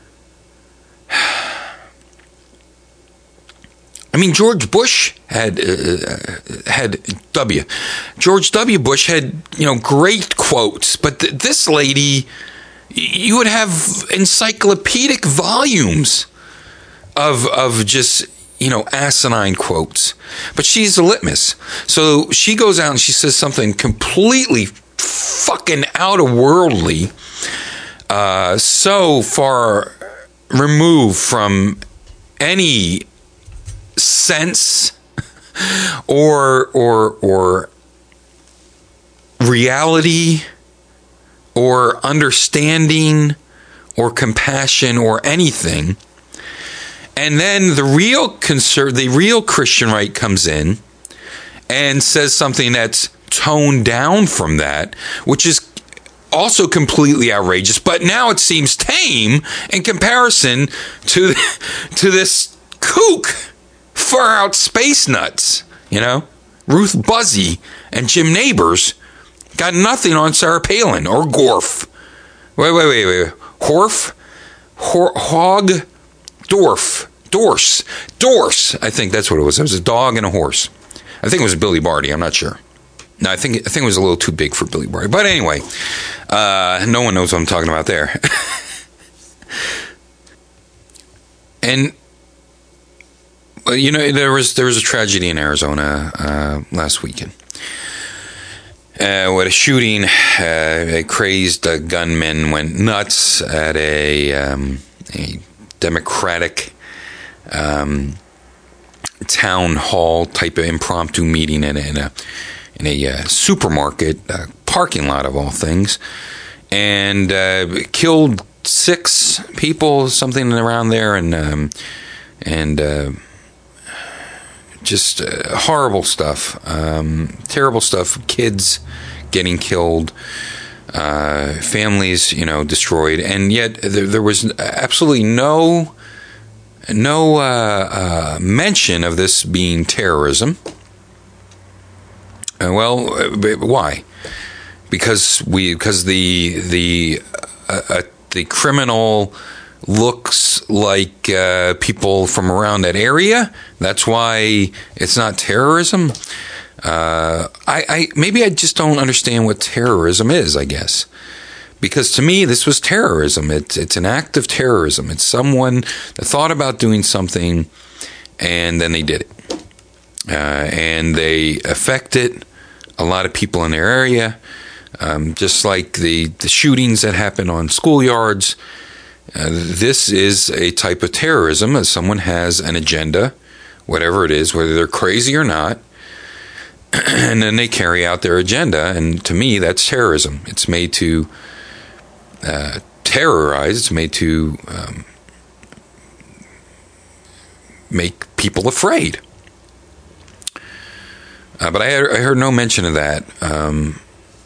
I mean, George Bush had uh, had W. George W. Bush had, you know, great quotes, but th- this lady, you would have encyclopedic volumes of of just, you know, asinine quotes. But she's a litmus. So she goes out and she says something completely fucking out of worldly, uh, so far removed from any sense or or or reality or understanding or compassion or anything. And then the real conser- the real Christian right comes in and says something that's toned down from that, which is also completely outrageous, but now it seems tame in comparison to to this kook, far out space nuts, you know? Ruth Buzzy and Jim Nabors got nothing on Sarah Palin or Gorf. Wait, wait, wait, wait. Horf? Hor- Hog? Dorf. Dorse. Dorse. I think that's what it was. It was a dog and a horse. I think it was Billy Barty. I'm not sure. No, I think I think it was a little too big for Billy Barty. But anyway, uh, no one knows what I'm talking about there. And you know, there was there was a tragedy in Arizona uh, last weekend. Uh, with a shooting, uh, a crazed uh, gunman went nuts at a um, a Democratic um, town hall type of impromptu meeting in a in a, in a uh, supermarket uh, parking lot of all things, and uh, killed six people, something around there, and um, and. Uh, Just uh, horrible stuff, um, terrible stuff. Kids getting killed, uh, families, you know, destroyed, and yet there, there was absolutely no no uh, uh, mention of this being terrorism. Uh, well, why? Because we because the the uh, uh, the criminal looks like uh, people from around that area. That's why it's not terrorism. Uh, I, I maybe I just don't understand what terrorism is, I guess. Because to me, this was terrorism. It's it's an act of terrorism. It's someone that thought about doing something, and then they did it. Uh, and they affected a lot of people in their area, um, just like the, the shootings that happen on schoolyards. Uh, this is a type of terrorism, as someone has an agenda, whatever it is, whether they're crazy or not, and then they carry out their agenda. And to me, that's terrorism. It's made to uh, terrorize. It's made to um, make people afraid. Uh, but I, had, I heard no mention of that. Um,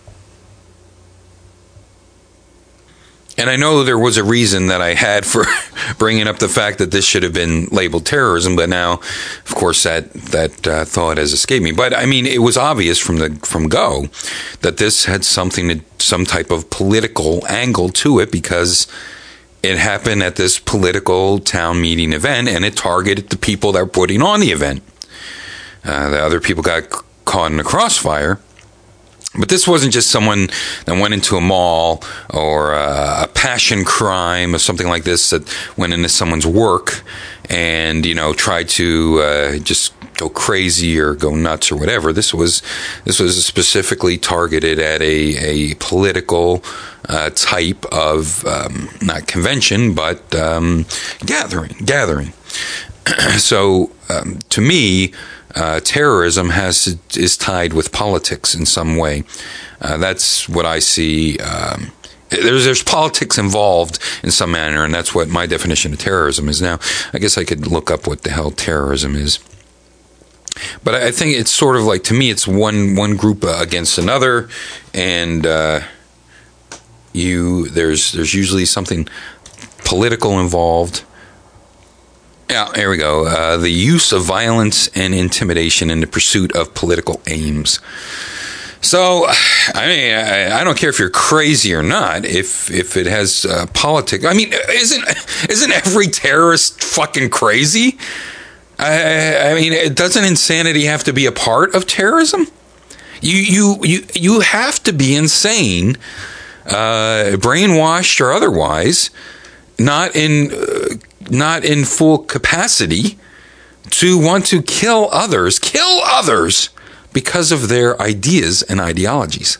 And I know there was a reason that I had for bringing up the fact that this should have been labeled terrorism, but now, of course, that that uh, thought has escaped me. But I mean, it was obvious from the from go that this had something to some type of political angle to it, because it happened at this political town meeting event, and it targeted the people that were putting on the event. Uh, the other people got caught in the crossfire. But this wasn't just someone that went into a mall or a, a passion crime or something like this that went into someone's work and, you know, tried to uh, just go crazy or go nuts or whatever. This was this was specifically targeted at a, a political uh, type of, um, not convention, but um, gathering. gathering. So, um, to me, Uh, terrorism has is tied with politics in some way. Uh, that's what I see. Um, there's there's politics involved in some manner, and that's what my definition of terrorism is. Now, I guess I could look up what the hell terrorism is. But I think it's sort of like, to me, it's one one group against another, and uh, you there's there's usually something political involved. Yeah, here we go. Uh, the use of violence and intimidation in the pursuit of political aims. So, I mean, I, I don't care if you're crazy or not. If if it has uh, politics, I mean, isn't isn't every terrorist fucking crazy? I, I mean, doesn't insanity have to be a part of terrorism? You you you you have to be insane, uh, brainwashed or otherwise, not in uh, not in full capacity to want to kill others, kill others. Because of their ideas and ideologies.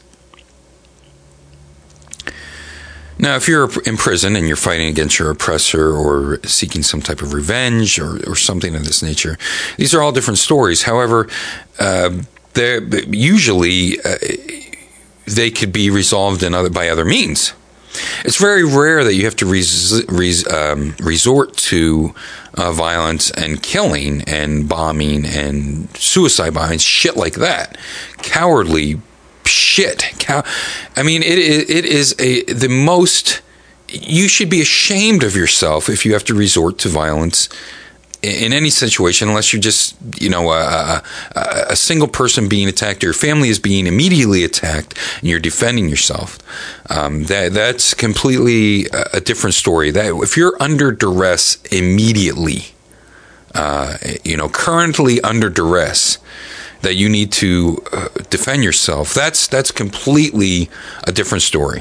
Now, if you're in prison and you're fighting against your oppressor or seeking some type of revenge or, or something of this nature, these are all different stories. However, uh, they're, usually uh, they could be resolved in other, by other means. It's very rare that you have to res, res, um, resort to uh, violence and killing and bombing and suicide bombing, shit like that. Cowardly shit. Cow- I mean, it, it, it is a the most... You should be ashamed of yourself if you have to resort to violence in any situation, unless you're just, you know, a, a, a single person being attacked, or your family is being immediately attacked, and you're defending yourself. Um, that that's completely a different story. That if you're under duress immediately, uh, you know, currently under duress, that you need to uh, defend yourself. That's that's completely a different story.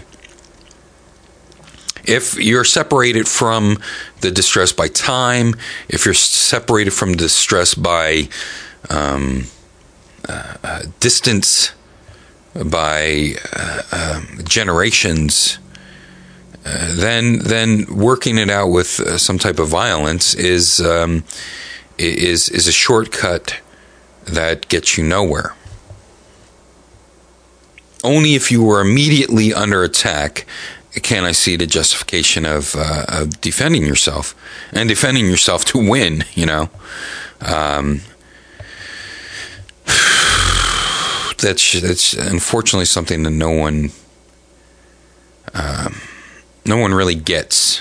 If you're separated from the distress by time, if you're separated from distress by um, uh, uh, distance, by uh, um, generations, uh, then then working it out with uh, some type of violence is um, is is a shortcut that gets you nowhere. Only if you were immediately under attack can I see the justification of, uh, of defending yourself, and defending yourself to win, you know. Um, that's that's unfortunately something that no one um, no one really gets.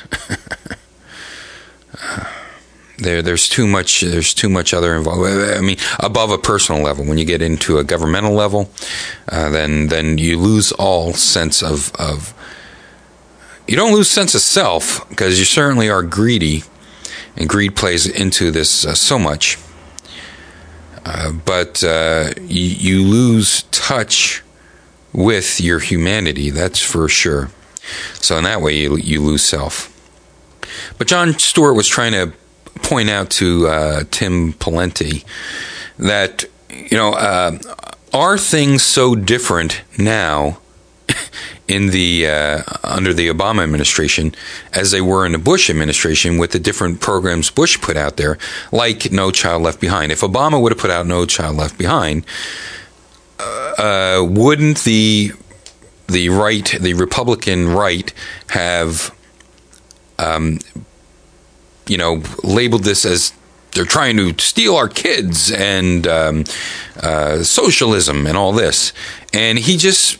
uh, there there's too much there's too much other involved. I mean, above a personal level, when you get into a governmental level, uh, then then you lose all sense of of You don't lose sense of self, because you certainly are greedy, and greed plays into this uh, so much. Uh, but uh, you, you lose touch with your humanity, that's for sure. So in that way, you, you lose self. But Jon Stewart was trying to point out to uh, Tim Pawlenty that, you know, uh, are things so different now in the uh, under the Obama administration as they were in the Bush administration, with the different programs Bush put out there, like No Child Left Behind? If Obama would have put out No Child Left Behind, uh, wouldn't the the right, the Republican right, have um, you know, labeled this as they're trying to steal our kids and um, uh, socialism and all this? And he just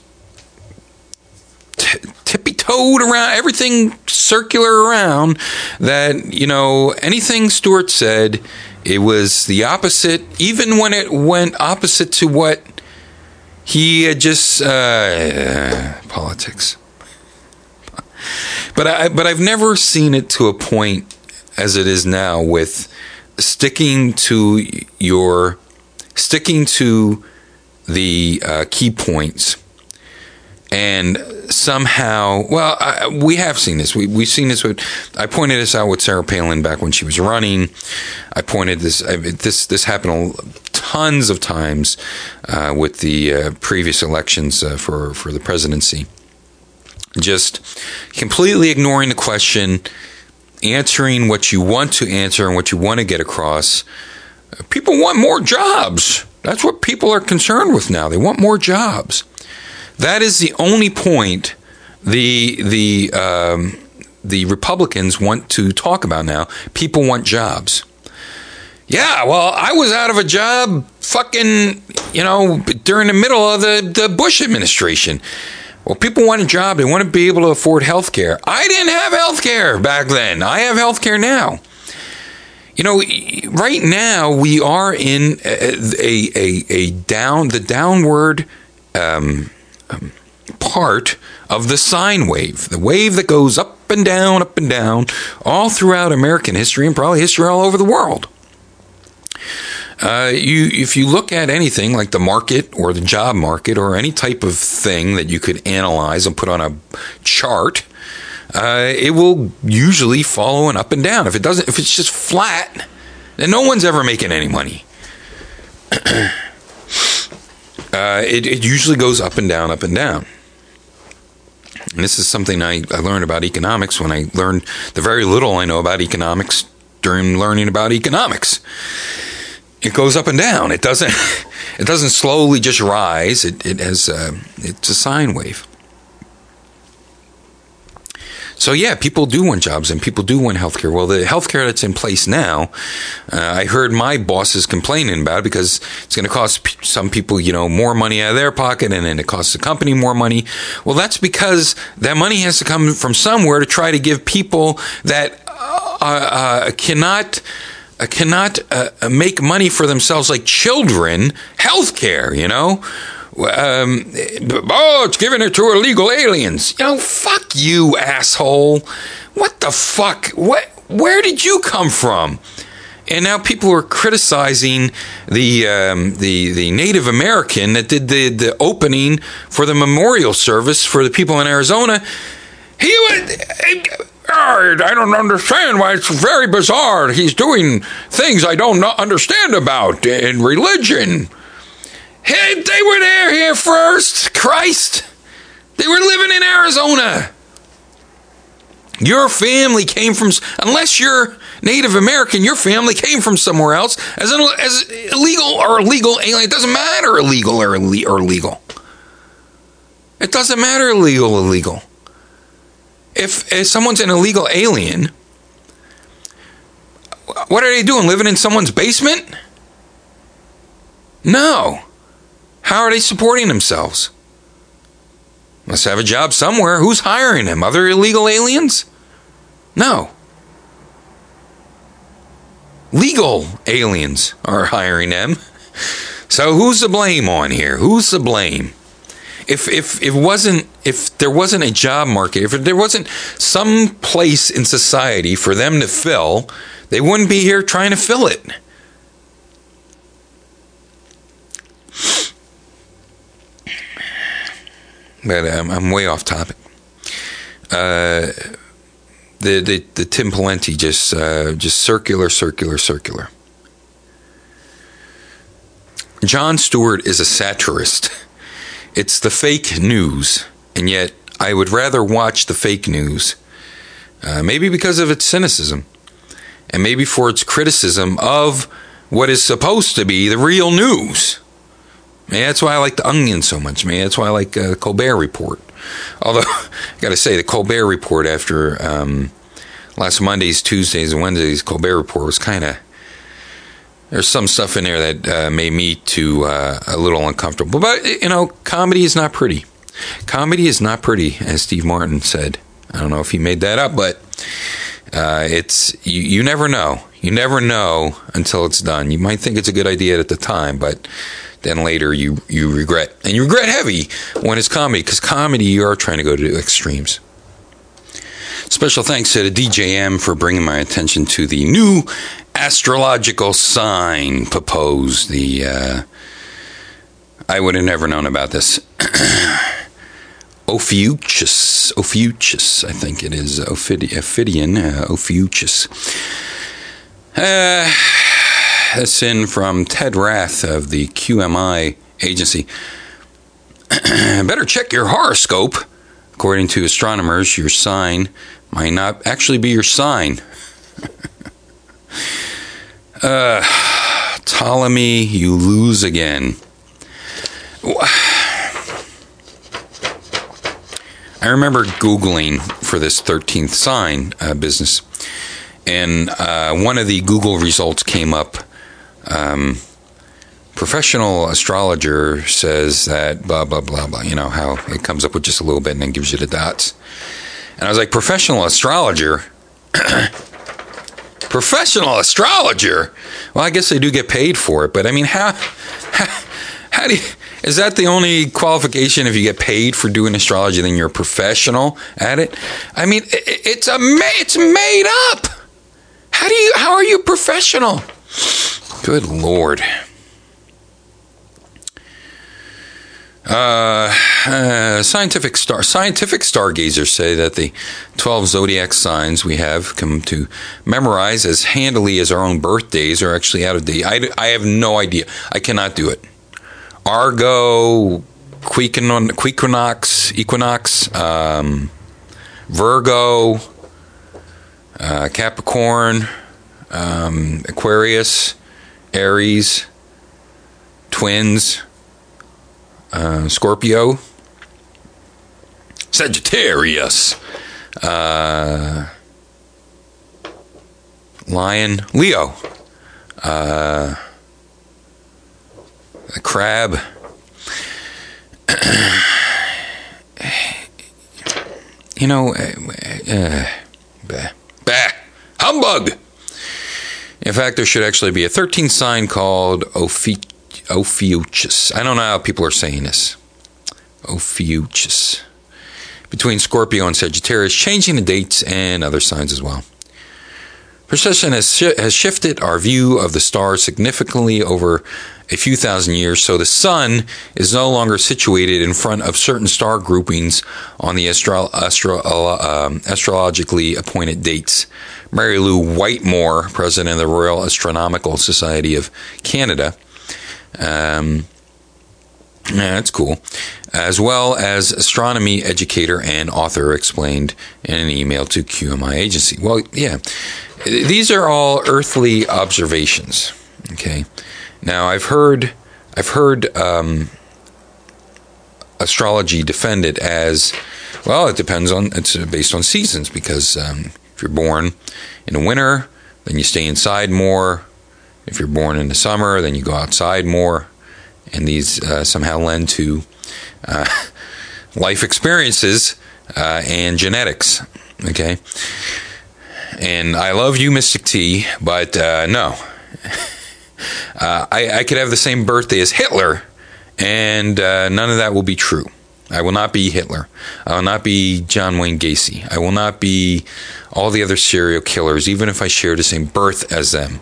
T- tippy-toed around everything, circular around that, you know, anything Stewart said, it was the opposite, even when it went opposite to what he had just uh, uh, politics. But I but I've never seen it to a point as it is now, with sticking to your sticking to the uh, key points. And somehow, well, I, we have seen this. We, we've seen this with, I pointed this out with Sarah Palin back when she was running. I pointed this, I, this this happened tons of times uh, with the uh, previous elections uh, for, for the presidency. Just completely ignoring the question, answering what you want to answer and what you want to get across. People want more jobs. That's what people are concerned with now. They want more jobs. That is the only point the the um, the Republicans want to talk about now. People want jobs. Yeah, well, I was out of a job fucking, you know, during the middle of the, the Bush administration. Well, people want a job. They want to be able to afford health care. I didn't have health care back then. I have health care now. You know, right now we are in a, a, a, a down, the downward um, um, part of the sine wave, the wave that goes up and down, up and down, all throughout American history and probably history all over the world. Uh, you, if you look at anything like the market or the job market or any type of thing that you could analyze and put on a chart, uh, it will usually follow an up and down. If it doesn't, if it's just flat, then no one's ever making any money. uh, it, it usually goes up and down, up and down. And this is something I, I learned about economics when I learned the very little I know about economics during learning about economics. It goes up and down. It doesn't. It doesn't slowly just rise. It it has. Uh, it's a sine wave. So yeah, people do want jobs and people do want healthcare. Well, the healthcare that's in place now, uh, I heard my bosses complaining about it because it's going to cost p- some people, you know, more money out of their pocket, and then it costs the company more money. Well, that's because that money has to come from somewhere to try to give people that uh, uh, cannot. Uh, cannot uh, make money for themselves, like children, health care, you know? Um, oh, it's giving it to illegal aliens. You know, fuck you, asshole. What the fuck? What? Where did you come from? And now people are criticizing the um, the the Native American that did the, the opening for the memorial service for the people in Arizona. He was... I don't understand why it's very bizarre. He's doing things I don't understand about in religion. Hey, they were there here first. Christ. They were living in Arizona. Your family came from, unless you're Native American, your family came from somewhere else as an as illegal or illegal alien. It doesn't matter illegal or illegal. It doesn't matter illegal or illegal. If, if someone's an illegal alien, what are they doing? Living in someone's basement? No. How are they supporting themselves? Must have a job somewhere. Who's hiring them? Other illegal aliens? No. Legal aliens are hiring them. So who's the blame on here? Who's the blame? If if it wasn't if there wasn't a job market, if there wasn't some place in society for them to fill, they wouldn't be here trying to fill it. But um, I'm way off topic. Uh, the the the Tim Pawlenty just uh, just circular, circular, circular. Jon Stewart is a satirist. It's the fake news, and yet I would rather watch the fake news, uh, maybe because of its cynicism, and maybe for its criticism of what is supposed to be the real news. Maybe that's why I like The Onion so much. Maybe that's why I like uh, Colbert Report. Although, I got to say, the Colbert Report after um, last Mondays, Tuesdays, and Wednesdays, Colbert Report was kind of... There's some stuff in there that uh, made me too uh, a little uncomfortable. But, you know, comedy is not pretty. Comedy is not pretty, as Steve Martin said. I don't know if he made that up, but uh, it's you, you never know. You never know until it's done. You might think it's a good idea at the time, but then later you, you regret. And you regret heavy when it's comedy, because comedy, you are trying to go to extremes. Special thanks to the D J M for bringing my attention to the new astrological sign proposed. The uh, I would have never known about this. Ophiuchus, Ophiuchus, I think it is Ophid- Ophidian, uh, Ophiuchus. Uh, that's in from Ted Rath of the Q M I agency. Better check your horoscope. According to astronomers, your sign might not actually be your sign. uh, Ptolemy, you lose again. I remember Googling for this thirteenth sign uh, business, and uh, one of the Google results came up. Um, professional astrologer says that blah, blah, blah, blah. You know, how it comes up with just a little bit and then gives you the dots. And I was like, professional astrologer? Professional astrologer? Well, I guess they do get paid for it, but I mean, how, how, how do you, is that the only qualification? If you get paid for doing astrology, then you're a professional at it? I mean, it, it's a, it's made up. How do you, how are you professional? Good Lord. Uh, uh, scientific star scientific stargazers say that the twelve zodiac signs we have come to memorize as handily as our own birthdays are actually out of date. I, I have no idea. I cannot do it. Argo, Equinox, Equinox, um, Virgo, uh, Capricorn, um, Aquarius, Aries, Twins, Uh, Scorpio, Sagittarius, uh, Lion, Leo, uh, Crab, you know, uh, uh, bah, bah, humbug. In fact, there should actually be a thirteenth sign called Ophiuchus. Ophiuchus. I don't know how people are saying this. Ophiuchus. Between Scorpio and Sagittarius, changing the dates and other signs as well. Precession has, sh- has shifted our view of the stars significantly over a few thousand years, so the sun is no longer situated in front of certain star groupings on the astro- astro- uh, um, astrologically appointed dates. Mary Lou Whitemore, president of the Royal Astronomical Society of Canada, Um, yeah, that's cool. As well as astronomy educator and author, explained in an email to Q M I agency. Well, yeah, these are all earthly observations. Okay. Now, I've heard, I've heard um, astrology defended as, well, it depends on, it's based on seasons, because um, if you're born in the winter, then you stay inside more. If you're born in the summer, then you go outside more, and these uh, somehow lend to uh, life experiences uh, and genetics. Okay, and I love you, Mystic T, but uh, no, uh, I, I could have the same birthday as Hitler, and uh, none of that will be true. I will not be Hitler. I will not be John Wayne Gacy. I will not be all the other serial killers, even if I share the same birth as them.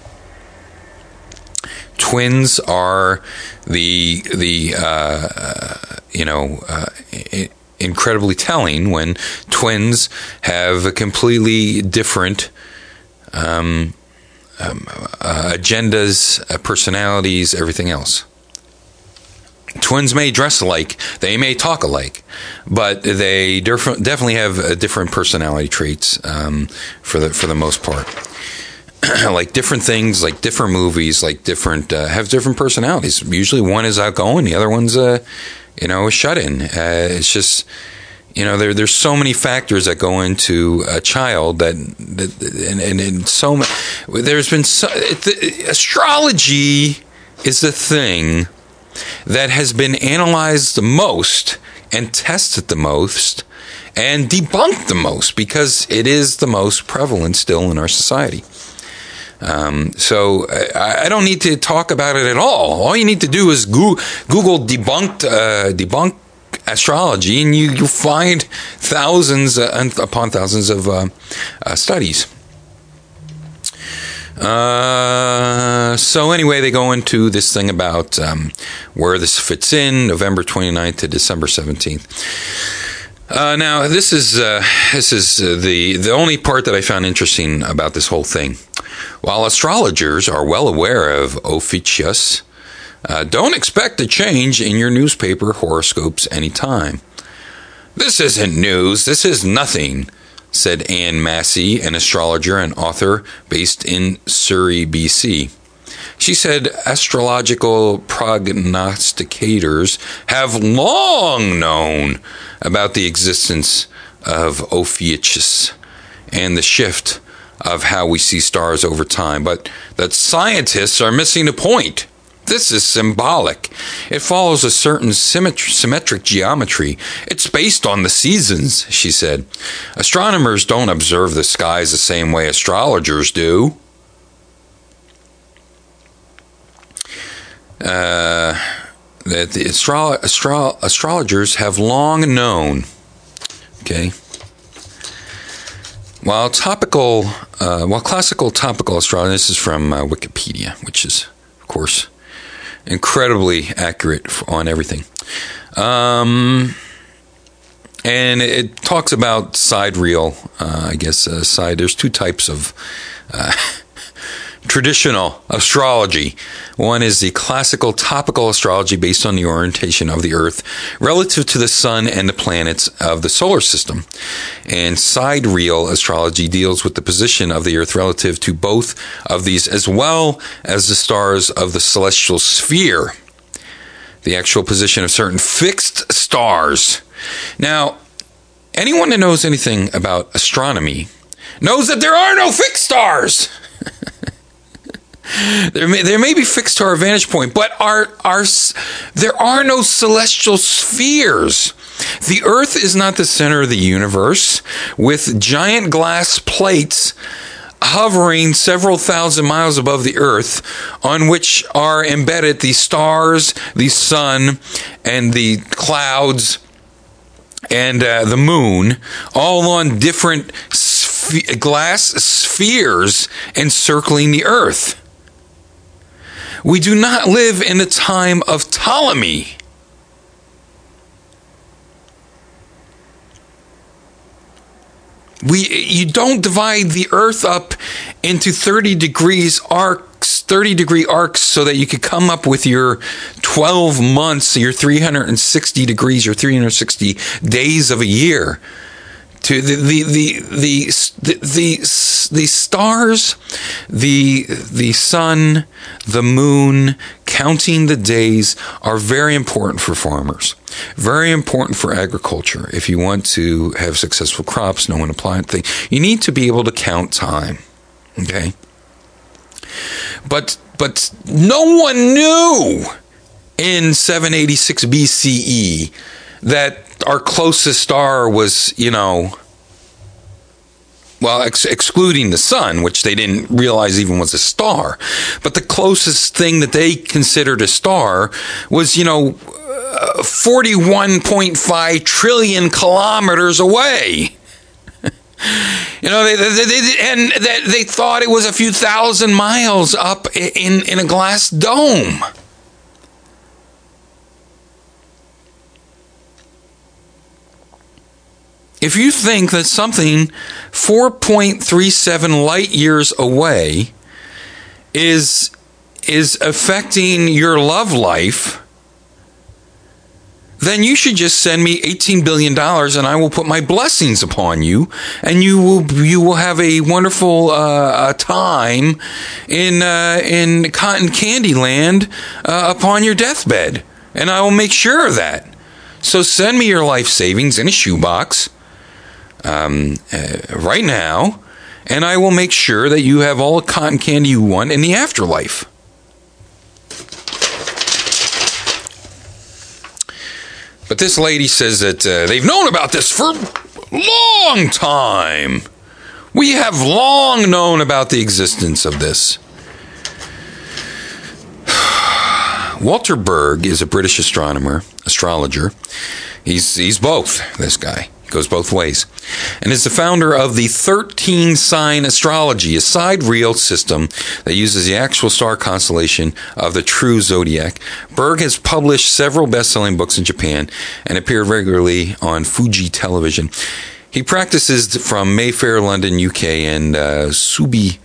Twins are the the uh, you know uh, incredibly telling when twins have a completely different um, um, uh, agendas, uh, personalities, everything else. Twins may dress alike, they may talk alike, but they def- definitely have uh, different personality traits um, for the for the most part. Like different things, like different movies, like different uh, have different personalities. Usually, one is outgoing, the other one's uh, you know a shut-in. Uh, it's just you know there there's so many factors that go into a child that, that and, and and so there's been so, the, astrology is the thing that has been analyzed the most and tested the most and debunked the most because it is the most prevalent still in our society. Um, so I, I don't need to talk about it at all. All you need to do is go, Google debunked uh, debunk astrology, and you you find thousands uh, upon thousands of uh, uh, studies. Uh, so anyway, they go into this thing about um, where this fits in, November twenty-ninth to December seventeenth. Uh, now, this is uh, this is uh, the the only part that I found interesting about this whole thing. While astrologers are well aware of Ophiuchus, uh, don't expect a change in your newspaper horoscopes anytime. This isn't news. This is nothing, said Anne Massey, an astrologer and author based in Surrey, B C. She said astrological prognosticators have long known about the existence of Ophiuchus and the shift of how we see stars over time, but that scientists are missing the point. this is symbolic. It follows a certain symmetri- symmetric geometry. It's based on the seasons, she said. Astronomers don't observe the skies the same way astrologers do. Uh, that the astro- astro- astrologers have long known, okay, while topical, uh, while classical topical astrology, this is from uh, Wikipedia, which is, of course, incredibly accurate on everything. Um, and it talks about sidereal, uh, I guess, uh, side. There's two types of uh, traditional astrology. One is the classical topical astrology based on the orientation of the Earth relative to the Sun and the planets of the solar system. And sidereal astrology deals with the position of the Earth relative to both of these, as well as the stars of the celestial sphere. The actual position of certain fixed stars. Now, anyone that knows anything about astronomy knows that there are no fixed stars. There may, there may be fixed to our vantage point, but our, our, there are no celestial spheres. The Earth is not the center of the universe, with giant glass plates hovering several thousand miles above the Earth, on which are embedded the stars, the sun, and the clouds, and uh, the moon, all on different sphe- glass spheres encircling the Earth. We do not live in the time of Ptolemy. We, you don't divide the Earth up into thirty degrees arcs, thirty degree arcs, so that you could come up with your twelve months, your three hundred sixty degrees, your three hundred sixty days of a year. To the the the the the, the, the stars, the the sun, the moon, counting the days are very important for farmers. Very important for agriculture. If you want to have successful crops, know when to plant things, you need to be able to count time. Okay? But but no one knew in seven eighty-six B C E that our closest star was, you know, well, ex- excluding the sun, which they didn't realize even was a star. But the closest thing that they considered a star was, you know, uh, forty-one point five trillion kilometers away. You know, they, they, they, and they, they thought it was a few thousand miles up in, in a glass dome. If you think that something four point three seven light years away is, is affecting your love life, then you should just send me eighteen billion dollars and I will put my blessings upon you, and you will you will have a wonderful uh, time in uh, in cotton candy land uh, upon your deathbed, and I will make sure of that. So send me your life savings in a shoebox um, uh, right now, and I will make sure that you have all the cotton candy you want in the afterlife. But this lady says that uh, they've known about this for a long time. We have long known about the existence of this. Walter Berg is a British astronomer, astrologer. He's he's both, this guy. He goes both ways. And is the founder of the thirteen sign astrology, a sidereal system that uses the actual star constellation of the true zodiac. Berg has published several best-selling books in Japan and appeared regularly on Fuji television. He practices from Mayfair, London, U K, and uh, Subi,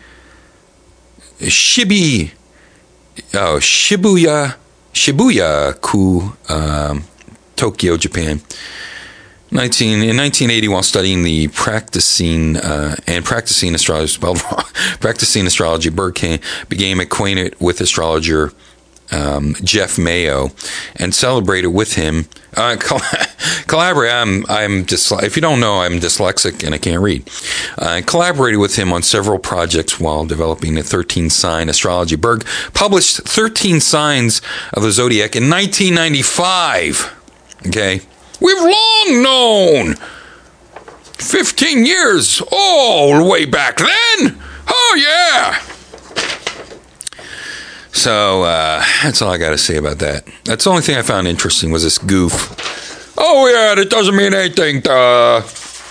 Shibi, oh, Shibuya, Shibuya-ku, um, Tokyo, Japan. nineteen in nineteen eighty, while studying the practicing uh, and practicing astrology, spelled wrong, practicing astrology, Berg became acquainted with astrologer um, Jeff Mayo, and celebrated with him. Uh, coll- collaborate. I'm. I'm. Dysle- if you don't know, I'm dyslexic and I can't read. I uh, collaborated with him on several projects while developing the thirteen sign astrology. Berg published thirteen Signs of the Zodiac in nineteen ninety-five. Okay, we've long known. fifteen years, all way back then. Oh yeah. So uh, that's all I got to say about that. That's the only thing I found interesting was this goof. Oh yeah, that doesn't mean anything. Uh,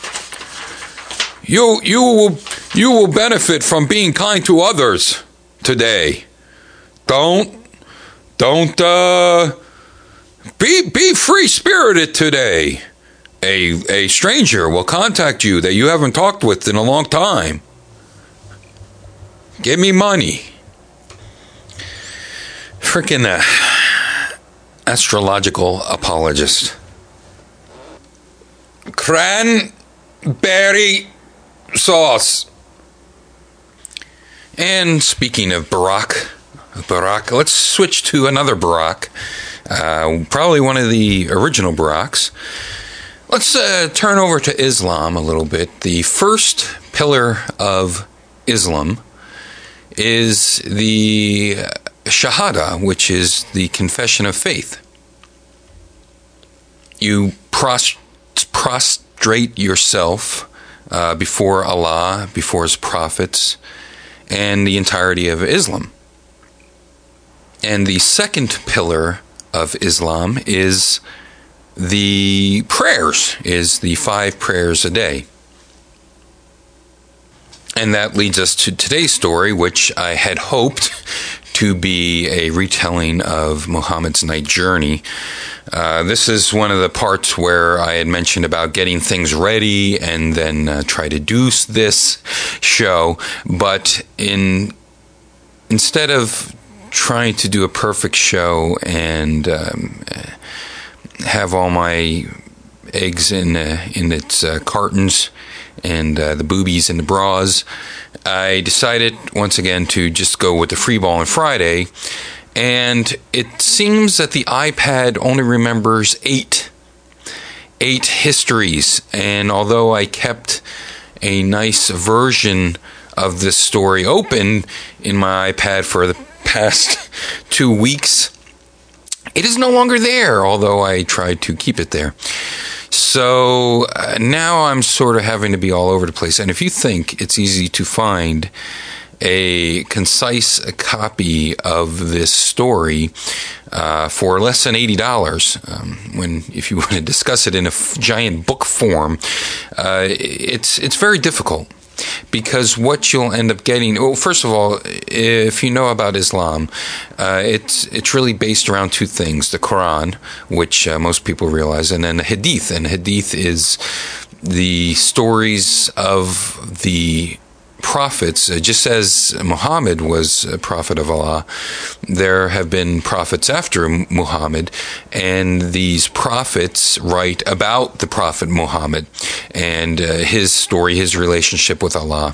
you you will you will benefit from being kind to others today. Don't don't uh, be be free spirited today. A a stranger will contact you that you haven't talked with in a long time. Give me money. Freaking uh, astrological apologist. Cranberry sauce. And speaking of Barack, Barack, let's switch to another Barack. Uh, probably one of the original Baracks. Let's uh, turn over to Islam a little bit. The first pillar of Islam is the Shahada, which is the confession of faith. You pros- prostrate yourself uh, before Allah, before His prophets, and the entirety of Islam. And the second pillar of Islam is the prayers, is the five prayers a day. And that leads us to today's story, which I had hoped to be a retelling of Muhammad's night journey. Uh, this is one of the parts where I had mentioned about getting things ready and then uh, try to do this show. But in instead of trying to do a perfect show and um, have all my eggs in uh, in its uh, cartons and uh, the boobies and the bras, I decided once again to just go with the free ball on Friday. And it seems that the iPad only remembers eight, eight histories. And although I kept a nice version of this story open in my iPad for the past two weeks, it is no longer there, although I tried to keep it there. So uh, now I'm sort of having to be all over the place. And if you think it's easy to find a concise copy of this story uh, for less than eighty dollars, um, when if you want to discuss it in a f- giant book form, uh, it's it's very difficult. Because what you'll end up getting, well, first of all, if you know about Islam, uh, it's it's really based around two things: the Quran, which uh, most people realize, and then the Hadith. And Hadith is the stories of the prophets. Uh, just as Muhammad was a prophet of Allah, there have been prophets after Muhammad, and these prophets write about the prophet Muhammad and uh, his story, his relationship with Allah,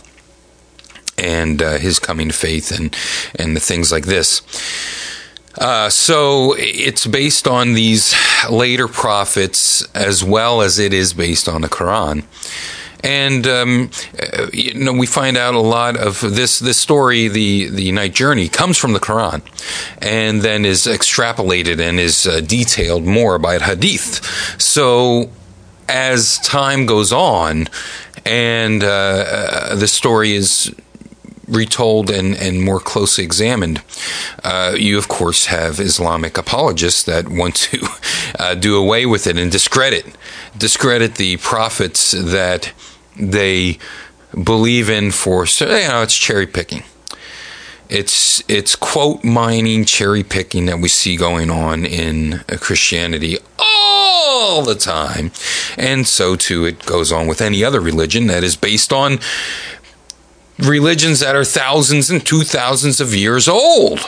and uh, his coming to faith, and and the things like this. Uh, so it's based on these later prophets as well as it is based on the Quran. And um, you know, we find out a lot of this. This story, the the night journey, comes from the Quran, and then is extrapolated and is uh, detailed more by Hadith. So, as time goes on, and uh, uh, the story is retold and, and more closely examined, uh, you of course have Islamic apologists that want to uh, do away with it and discredit discredit the prophets that they believe in for, you know, it's cherry picking. It's it's quote mining, cherry picking that we see going on in Christianity all the time, and so too it goes on with any other religion that is based on religions that are thousands and two thousands of years old.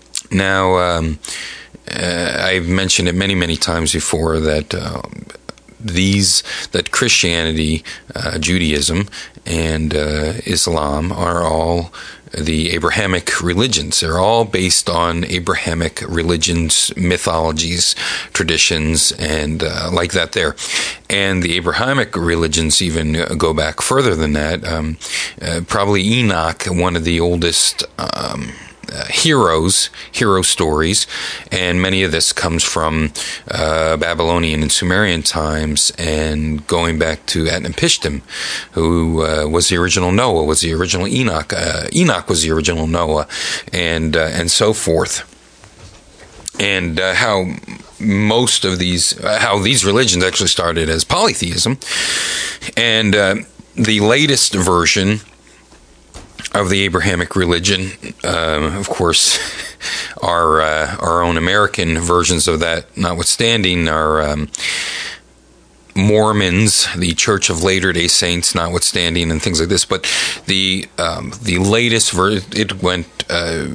Now, um, uh, I've mentioned it many, many times before that uh, these that Christianity, uh, Judaism, and uh, Islam are all the Abrahamic religions. They're all based on Abrahamic religions, mythologies, traditions, and uh, like that there. And the Abrahamic religions even go back further than that. Um, uh, probably Enoch, one of the oldest um, uh, heroes, hero stories, and many of this comes from uh, Babylonian and Sumerian times, and going back to Utnapishtim, who uh, was the original Noah, was the original Enoch. Uh, Enoch was the original Noah, and uh, and so forth. And uh, how most of these, uh, how these religions actually started as polytheism, and uh, the latest version of the Abrahamic religion, uh, of course, our uh, our own American versions of that notwithstanding, are um, Mormons, the Church of Latter-day Saints notwithstanding, and things like this. But the um, the latest version, it went uh,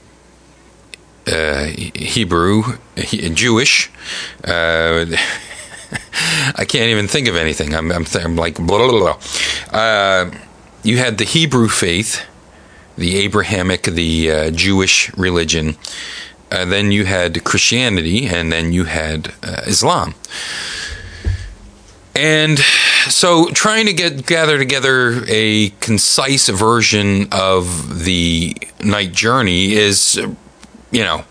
uh, Hebrew, Jewish. Uh, I can't even think of anything. I'm, I'm, I'm like blah blah blah. Uh, You had the Hebrew faith, the Abrahamic, the uh, Jewish religion. Uh, then you had Christianity, and then you had uh, Islam. And so trying to get gather together a concise version of the night journey is, you know,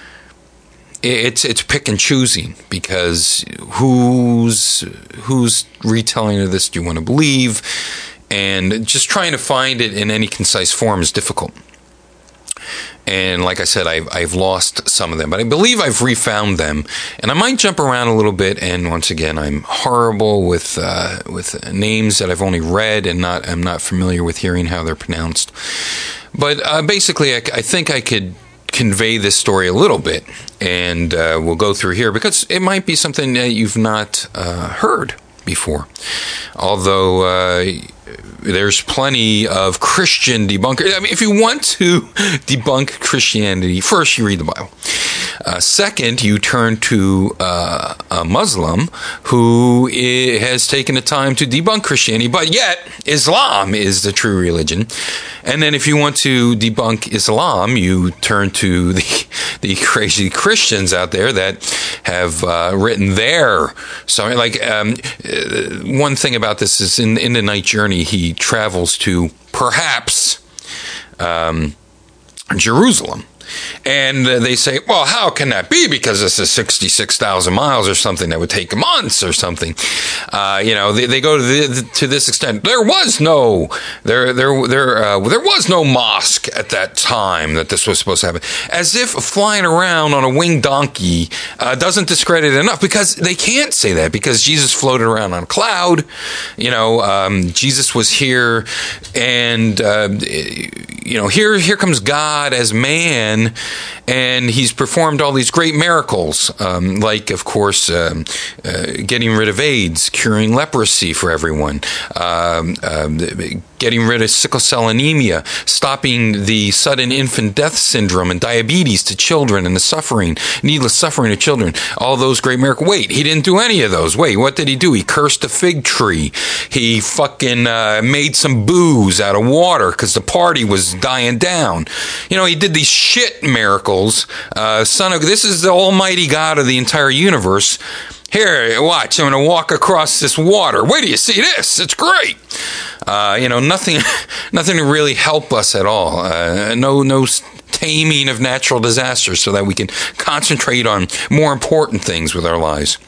it's it's pick and choosing, because whose whose retelling of this do you want to believe? And just trying to find it in any concise form is difficult. And like I said, I've, I've lost some of them, but I believe I've refound them. And I might jump around a little bit. And once again, I'm horrible with uh, with names that I've only read and not I'm not familiar with hearing how they're pronounced. But uh, basically, I, I think I could convey this story a little bit, and uh, we'll go through here because it might be something that you've not uh, heard before. Although uh, there's plenty of Christian debunkers. I mean, if you want to debunk Christianity, first you read the Bible. Uh, second, you turn to uh, a Muslim who I- has taken the time to debunk Christianity, but yet Islam is the true religion. And then if you want to debunk Islam, you turn to the, the crazy Christians out there that have uh, written their... So, like, um, one thing about this is in, in the night journey, he travels to perhaps um, Jerusalem. And uh, they say, well, how can that be? Because this is sixty-six thousand miles or something that would take months or something. Uh, you know, they, they go to the, to this extent. There was no there there there uh, there was no mosque at that time that this was supposed to happen. As if flying around on a winged donkey uh, doesn't discredit it enough, because they can't say that, because Jesus floated around on a cloud. You know, um, Jesus was here, and uh, you know, here here comes God as man. And he's performed all these great miracles, um, like, of course, um, uh, getting rid of AIDS, curing leprosy for everyone, um, um, getting rid of sickle cell anemia, stopping the sudden infant death syndrome and diabetes to children and the suffering, needless suffering of children. All those great miracles. Wait, he didn't do any of those. Wait, what did he do? He cursed a fig tree. He fucking uh, made some booze out of water because the party was dying down. You know, he did these shit miracles. Uh, son of, this is the almighty God of the entire universe. Here, watch, I'm going to walk across this water. Wait till you see this. It's great. Uh, you know, nothing, nothing to really help us at all. Uh, no, no taming of natural disasters so that we can concentrate on more important things with our lives.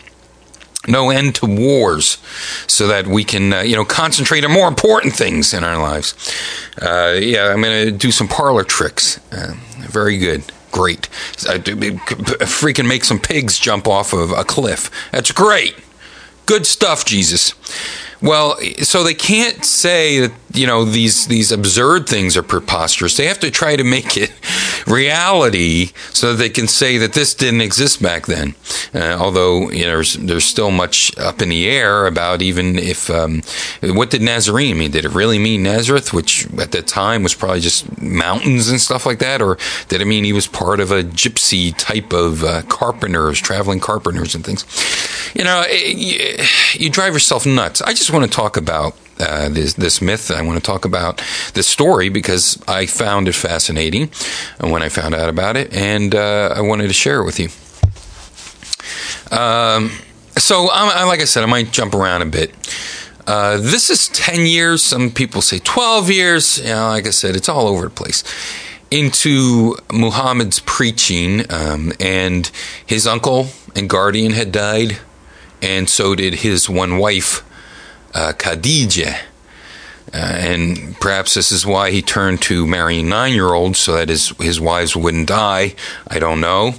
No end to wars so that we can, uh, you know, concentrate on more important things in our lives. Uh, yeah, I'm going to do some parlor tricks. Uh, very good. Great. I freaking make some pigs jump off of a cliff. That's great. Good stuff, Jesus. Well, so they can't say that, you know, these these absurd things are preposterous. They have to try to make it, reality so that they can say that this didn't exist back then. Uh, although, you know, there's, there's still much up in the air about even if, um, what did Nazarene mean? Did it really mean Nazareth, which at that time was probably just mountains and stuff like that? Or did it mean he was part of a gypsy type of uh, carpenters, traveling carpenters and things? You know, it, you, you drive yourself nuts. I just want to talk about Uh, this, this myth. I want to talk about this story because I found it fascinating when I found out about it, and uh, I wanted to share it with you. Um, so, I, like I said, I might jump around a bit. Uh, this is ten years. Some people say twelve years. You know, like I said, it's all over the place. Into Muhammad's preaching, um, and his uncle and guardian had died, and so did his one wife, Uh, Khadijah, uh, and perhaps this is why he turned to marrying nine-year-olds so that his his wives wouldn't die. I don't know.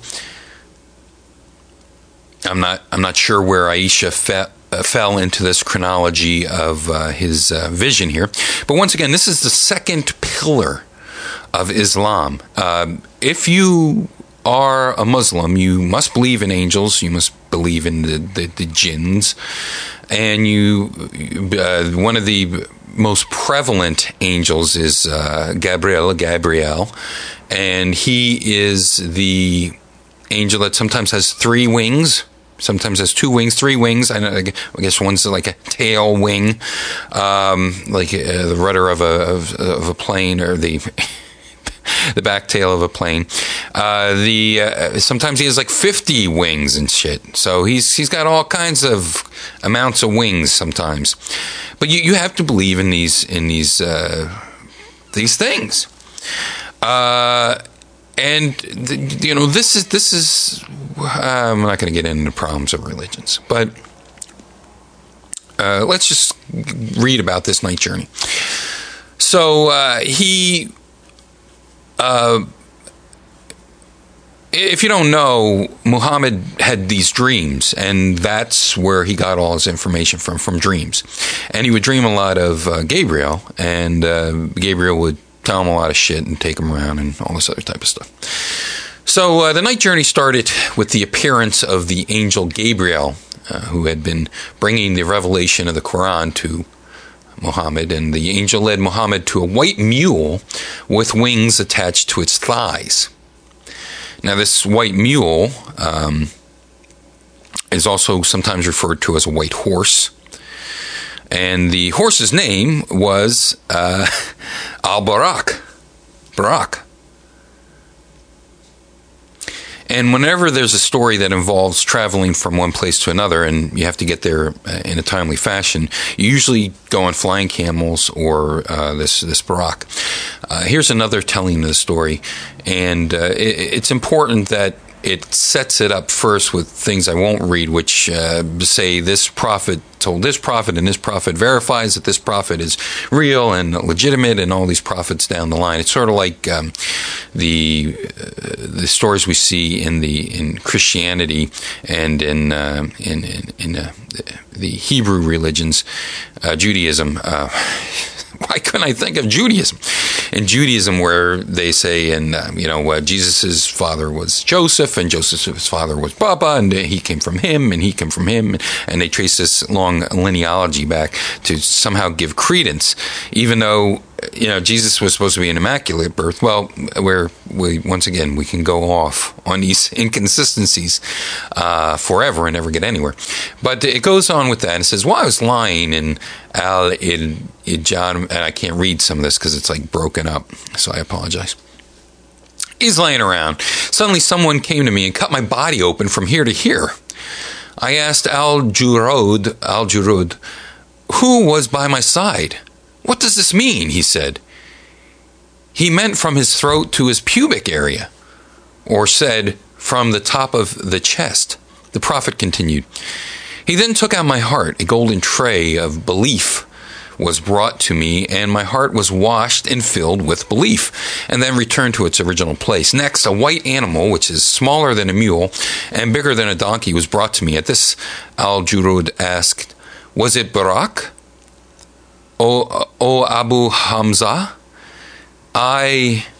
I'm not. I'm not sure where Aisha fe- uh, fell into this chronology of uh, his uh, vision here. But once again, this is the second pillar of Islam. Uh, if you are a Muslim, you must believe in angels. You must believe in the the, the jinns. And you, uh, one of the most prevalent angels is uh, Gabriel, Gabriel, and he is the angel that sometimes has three wings, sometimes has two wings, three wings. I, know, I guess one's like a tail wing, um, like uh, the rudder of a of, of a plane, or the the back tail of a plane. Uh, the uh, sometimes he has like fifty wings and shit. So he's he's got all kinds of amounts of wings sometimes. But you, you have to believe in these in these uh, these things. Uh, and the, you know this is this is uh, I'm not going to get into the problems of religions, but uh, let's just read about this night journey. So uh, he. Uh, if you don't know, Muhammad had these dreams, and that's where he got all his information from, from dreams. And he would dream a lot of uh, Gabriel, and uh, Gabriel would tell him a lot of shit and take him around and all this other type of stuff. So uh, the night journey started with the appearance of the angel Gabriel, uh, who had been bringing the revelation of the Quran to Muhammad, and the angel led Muhammad to a white mule with wings attached to its thighs. Now, this white mule um, is also sometimes referred to as a white horse, and the horse's name was uh, Al-Barak. Barak. And whenever there's a story that involves traveling from one place to another, and you have to get there in a timely fashion, you usually go on flying camels or uh, this this Barak. Uh, here's another telling of the story, and uh, it, it's important that it sets it up first with things I won't read, which uh, say this prophet told this prophet, and this prophet verifies that this prophet is real and legitimate, and all these prophets down the line. It's sort of like um, the uh, the stories we see in the in Christianity and in uh, in in, in uh, the Hebrew religions, uh, Judaism. Uh, Why couldn't I think of Judaism? In Judaism, where they say, and uh, you know, uh, Jesus' father was Joseph, and Joseph's father was Baba, and he came from him, and he came from him, and they trace this long linealogy back to somehow give credence, even though, you know, Jesus was supposed to be an immaculate birth. Well, where we once again we can go off on these inconsistencies uh, forever and never get anywhere. But it goes on with that and it says, "While I was lying in Al Ijad," and I can't read some of this because it's like broken up, so I apologize. He's laying around. Suddenly, someone came to me and cut my body open from here to here. I asked Al-Jurud, Al-Jurud, who was by my side. "What does this mean?" he said. He meant from his throat to his pubic area, or said from the top of the chest. The prophet continued. He then took out my heart. A golden tray of belief was brought to me, and my heart was washed and filled with belief, and then returned to its original place. Next, a white animal, which is smaller than a mule and bigger than a donkey, was brought to me. At this, Al-Jurud asked, "Was it Barak? O, o Abu Hamza?" I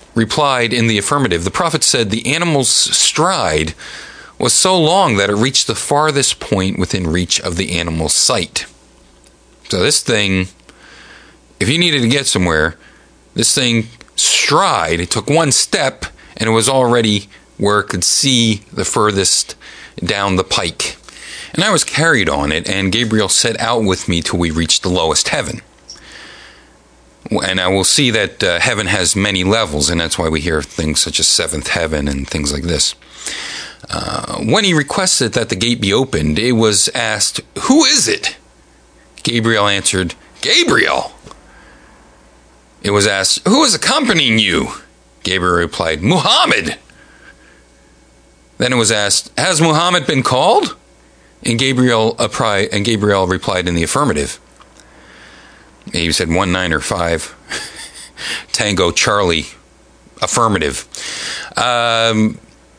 replied in the affirmative. The prophet said the animal's stride was so long that it reached the farthest point within reach of the animal's sight. So this thing, if you needed to get somewhere, this thing stride, it took one step and it was already where it could see the furthest down the pike. And I was carried on it, and Gabriel set out with me till we reached the lowest heaven. And I will see that uh, heaven has many levels, and that's why we hear things such as seventh heaven and things like this. Uh, when he requested that the gate be opened, it was asked, "Who is it?" Gabriel answered, "Gabriel." It was asked, "Who is accompanying you?" Gabriel replied, "Muhammad." Then it was asked, "Has Muhammad been called?" And Gabriel, and Gabriel replied in the affirmative. He said one niner five, Tango Charlie, affirmative. Um,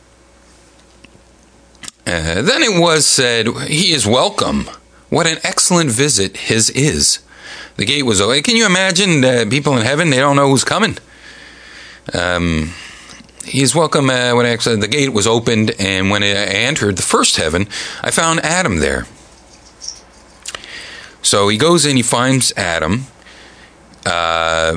uh, then it was said, "He is welcome. What an excellent visit his is." The gate was open. Can you imagine uh, people in heaven? They don't know who's coming. Um, he is welcome. Uh, when I said the gate was opened, and when I entered the first heaven, I found Adam there. So he goes in, he finds Adam. Uh,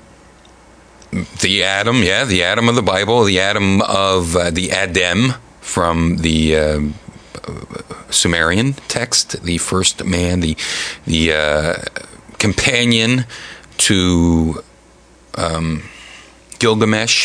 the Adam, yeah, the Adam of the Bible, the Adam of uh, the Adam from the uh, Sumerian text, the first man, the the uh, companion to um, Gilgamesh.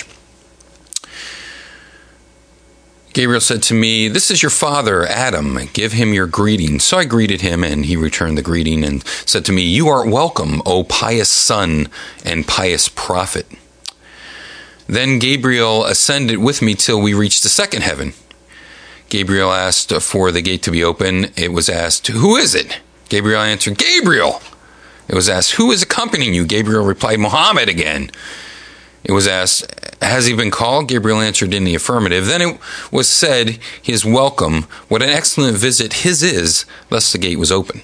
Gabriel said to me, "This is your father, Adam. Give him your greeting." So I greeted him, and he returned the greeting and said to me, "You are welcome, O pious son and pious prophet." Then Gabriel ascended with me till we reached the second heaven. Gabriel asked for the gate to be open. It was asked, "Who is it?" Gabriel answered, "Gabriel." It was asked, "Who is accompanying you?" Gabriel replied, "Muhammad again." It was asked, "Has he been called?" Gabriel answered in the affirmative. Then it was said, "He is welcome. What an excellent visit his is." Thus the gate was open.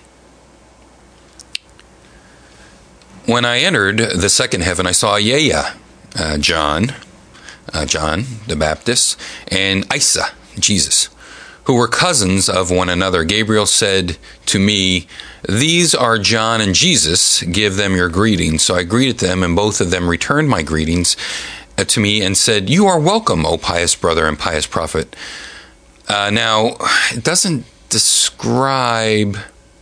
When I entered the second heaven, I saw Yahya, uh, John, uh, John the Baptist, and Isa, Jesus, who were cousins of one another. Gabriel said to me, "These are John and Jesus. Give them your greetings." So I greeted them, and both of them returned my greetings uh, to me and said, "You are welcome, O pious brother and pious prophet." Uh, now, it doesn't describe,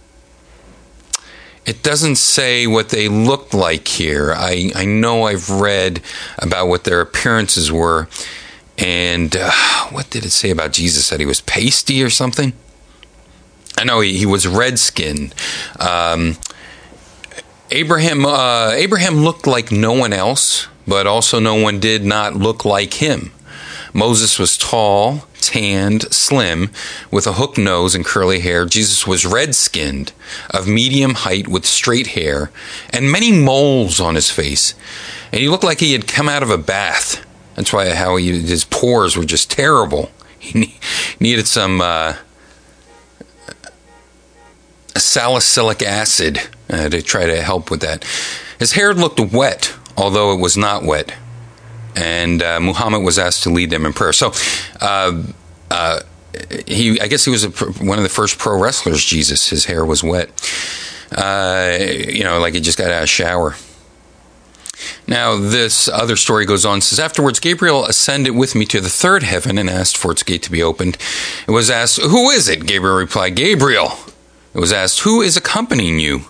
it doesn't say what they looked like here. I, I know I've read about what their appearances were. And uh, what did it say about Jesus? That he was pasty or something? I know he, he was red-skinned. Um, Abraham, uh, Abraham looked like no one else, but also no one did not look like him. Moses was tall, tanned, slim, with a hooked nose and curly hair. Jesus was red-skinned, of medium height, with straight hair, and many moles on his face. And he looked like he had come out of a bath. That's why how he, his pores were just terrible. He needed some uh, salicylic acid uh, to try to help with that. His hair looked wet, although it was not wet. And uh, Muhammad was asked to lead them in prayer. So, uh, uh, he, I guess he was a, one of the first pro wrestlers, Jesus. His hair was wet. Uh, you know, like he just got out of a shower. Now, this other story goes on. It says, "Afterwards, Gabriel ascended with me to the third heaven and asked for its gate to be opened. It was asked, 'Who is it?' Gabriel replied, 'Gabriel.' It was asked, 'Who is accompanying you?'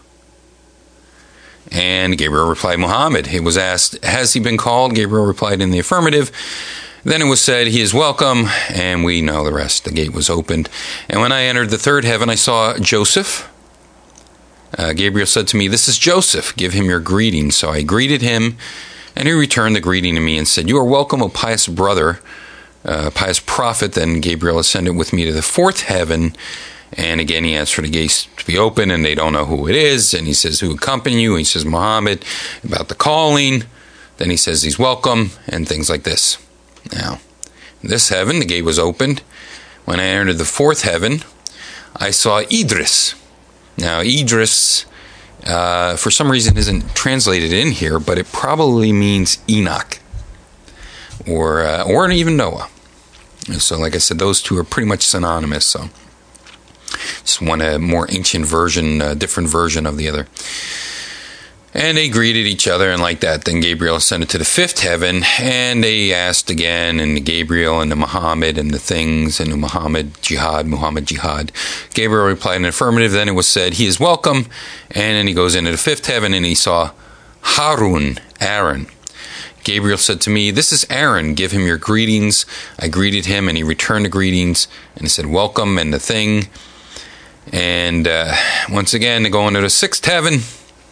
And Gabriel replied, 'Muhammad.' It was asked, 'Has he been called?' Gabriel replied in the affirmative. Then it was said, 'He is welcome,' and we know the rest. The gate was opened. And when I entered the third heaven, I saw Joseph. Uh, Gabriel said to me, 'This is Joseph. Give him your greeting.' So I greeted him, and he returned the greeting to me and said, 'You are welcome, O pious brother, uh, pious prophet.' Then Gabriel ascended with me to the fourth heaven, and again he asked for the gates to be open, and they don't know who it is. And he says, 'Who accompany you?' He says, 'Muhammad,' about the calling. Then he says he's welcome, and things like this. Now, in this heaven, the gate was opened. When I entered the fourth heaven, I saw Idris. Now, Idris, uh, for some reason, isn't translated in here, but it probably means Enoch. or uh, or even Noah. And so, like I said, those two are pretty much synonymous. So, just one a more ancient version, a different version of the other. And they greeted each other, and like that, then Gabriel ascended to the fifth heaven, and they asked again, and Gabriel and the Muhammad and the things, and the Muhammad jihad, Muhammad jihad. Gabriel replied in the affirmative. Then it was said, he is welcome. And then he goes into the fifth heaven, and he saw Harun, Aaron. Gabriel said to me, this is Aaron, give him your greetings. I greeted him, and he returned the greetings, and he said, welcome, and the thing. And uh, once again, they go into the sixth heaven.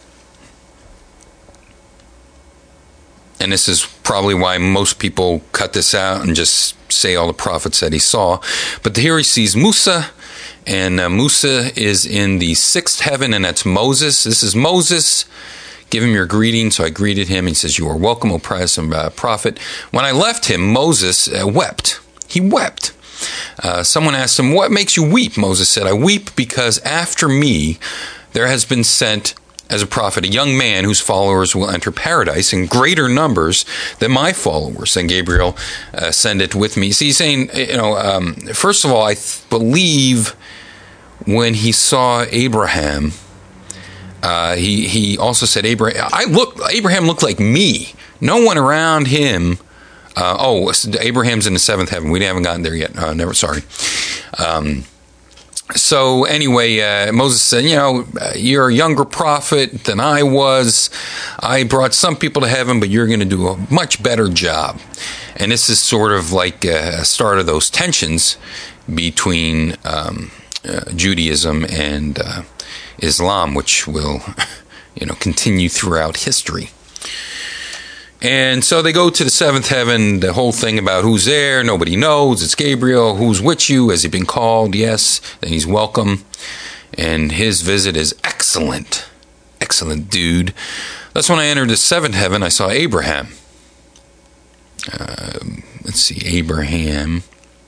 And this is probably why most people cut this out and just say all the prophets that he saw. But here he sees Musa, and uh, Musa is in the sixth heaven, and that's Moses. This is Moses. Give him your greeting. So I greeted him. He says, you are welcome, O pious uh, prophet. When I left him, Moses uh, wept. He wept. Uh, someone asked him, what makes you weep? Moses said, I weep because after me there has been sent as a prophet, a young man whose followers will enter paradise in greater numbers than my followers. And Gabriel uh, ascended with me. So he's saying, you know, um, first of all, I th- believe when he saw Abraham, uh, he he also said, Abraham, I look, Abraham looked like me. No one around him. Uh, oh, Abraham's in the seventh heaven. We haven't gotten there yet. Uh, never. Sorry. Um, So anyway, uh, Moses said, you know, you're a younger prophet than I was. I brought some people to heaven, but you're going to do a much better job. And this is sort of like a start of those tensions between um, uh, Judaism and uh, Islam, which will, you know, continue throughout history. And so they go to the seventh heaven, the whole thing about who's there, nobody knows, it's Gabriel, who's with you, has he been called? Yes, then he's welcome. And his visit is excellent, excellent dude. That's when I entered the seventh heaven, I saw Abraham. Uh, let's see, Abraham.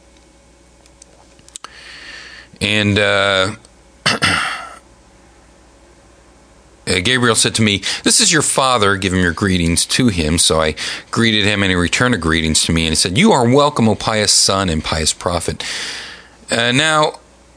And uh, Uh, Gabriel said to me, this is your father, give him your greetings to him. So I greeted him, and he returned the greetings to me, and he said, you are welcome, O pious son and pious prophet. Uh, now,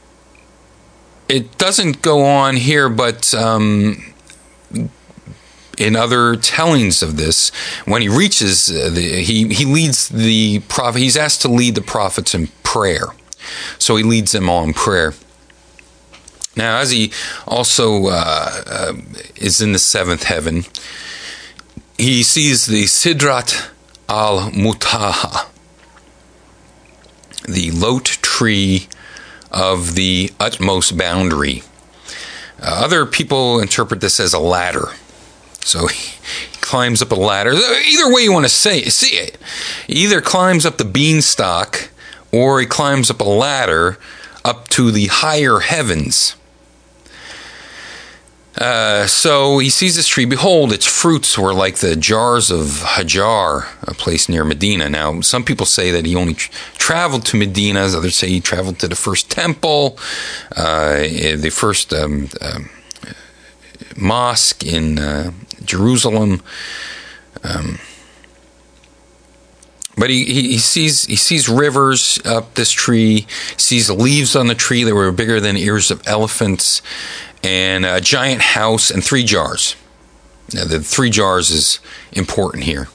it doesn't go on here, but um, in other tellings of this, when he reaches, uh, the, he, he leads the prophet, he's asked to lead the prophets in prayer. So he leads them all in prayer. Now, as he also uh, uh, is in the seventh heaven, he sees the Sidrat al-Muntaha, the lote tree of the utmost boundary. Uh, other people interpret this as a ladder. So he climbs up a ladder. Either way you want to say it, see it. He either climbs up the beanstalk, or he climbs up a ladder up to the higher heavens. Uh, so he sees this tree. Behold, its fruits were like the jars of Hajar, a place near Medina. Now, some people say that he only tra- traveled to Medina. Others say he traveled to the first temple, uh, the first um, um, mosque in uh, Jerusalem. Um, But he, he, he sees he sees rivers up this tree, sees the leaves on the tree that were bigger than ears of elephants, and a giant house and three jars. Now, the three jars is important here.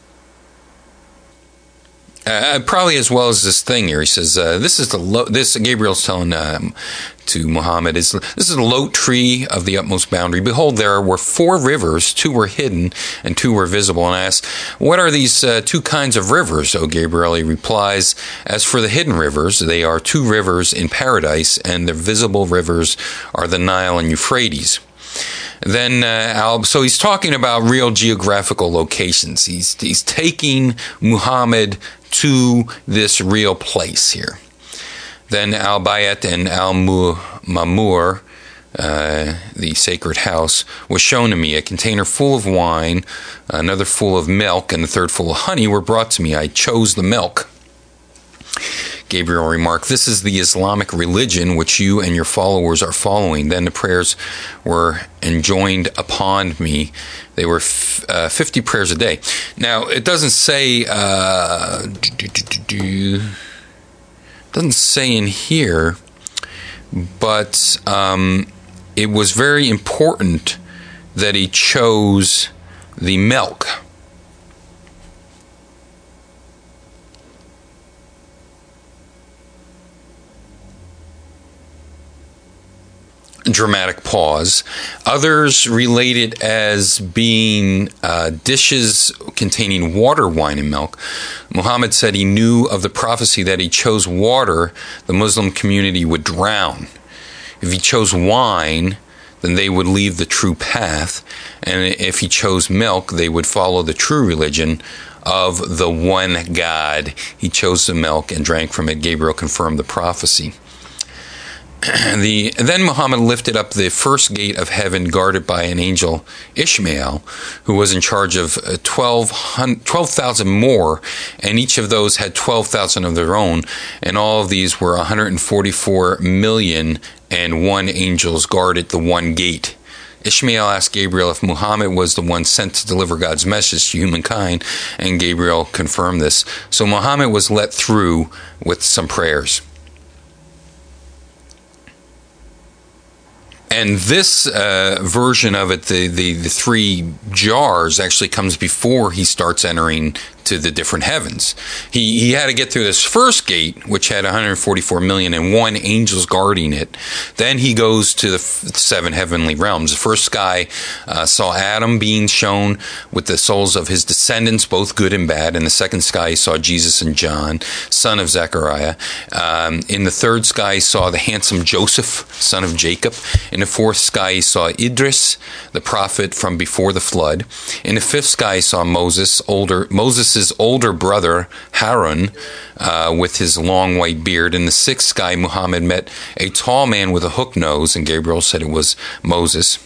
Uh, probably as well as this thing here. He says, uh, this is the lo- this Gabriel's telling um, to Muhammad, is this is the lote tree of the utmost boundary. Behold, there were four rivers, two were hidden and two were visible. And I asked, what are these uh, two kinds of rivers? O Gabriel, he replies, as for the hidden rivers, they are two rivers in paradise, and the visible rivers are the Nile and Euphrates. Then, uh, Al, so he's talking about real geographical locations. He's he's taking Muhammad to this real place here. Then Al-Bayat and Al-Mamur, uh, the sacred house, was shown to me. A container full of wine, another full of milk, and the third full of honey were brought to me. I chose the milk. Gabriel remarked, "This is the Islamic religion which you and your followers are following." Then the prayers were enjoined upon me. They were f- uh, fifty prayers a day. Now, it doesn't say, uh, doesn't say in here, but um, it was very important that he chose the milk. Dramatic pause. Others relate it as being uh, dishes containing water, wine, and milk. Muhammad said he knew of the prophecy that he chose water, the Muslim community would drown. If he chose wine, then they would leave the true path. And if he chose milk, they would follow the true religion of the one God. He chose the milk and drank from it. Gabriel confirmed the prophecy. The, then Muhammad lifted up the first gate of heaven guarded by an angel, Ishmael, who was in charge of twelve thousand more, and each of those had twelve thousand of their own, and all of these were one hundred forty-four million and one angels guarded the one gate. Ishmael asked Gabriel if Muhammad was the one sent to deliver God's message to humankind, and Gabriel confirmed this. So Muhammad was let through with some prayers. And this uh, version of it, the, the, the three jars, actually comes before he starts entering to the different heavens. He he had to get through this first gate, which had one hundred forty-four million and one angels guarding it. Then he goes to the f- seven heavenly realms. The first sky uh, saw Adam being shown with the souls of his descendants, both good and bad. In the second sky, he saw Jesus and John, son of Zechariah. Um, in the third sky, he saw the handsome Joseph, son of Jacob. In the fourth sky, he saw Idris, the prophet from before the flood. In the fifth sky, he saw Moses, older Moses' older brother, Harun, uh, with his long white beard. In the sixth sky, Muhammad met a tall man with a hook nose, and Gabriel said it was Moses.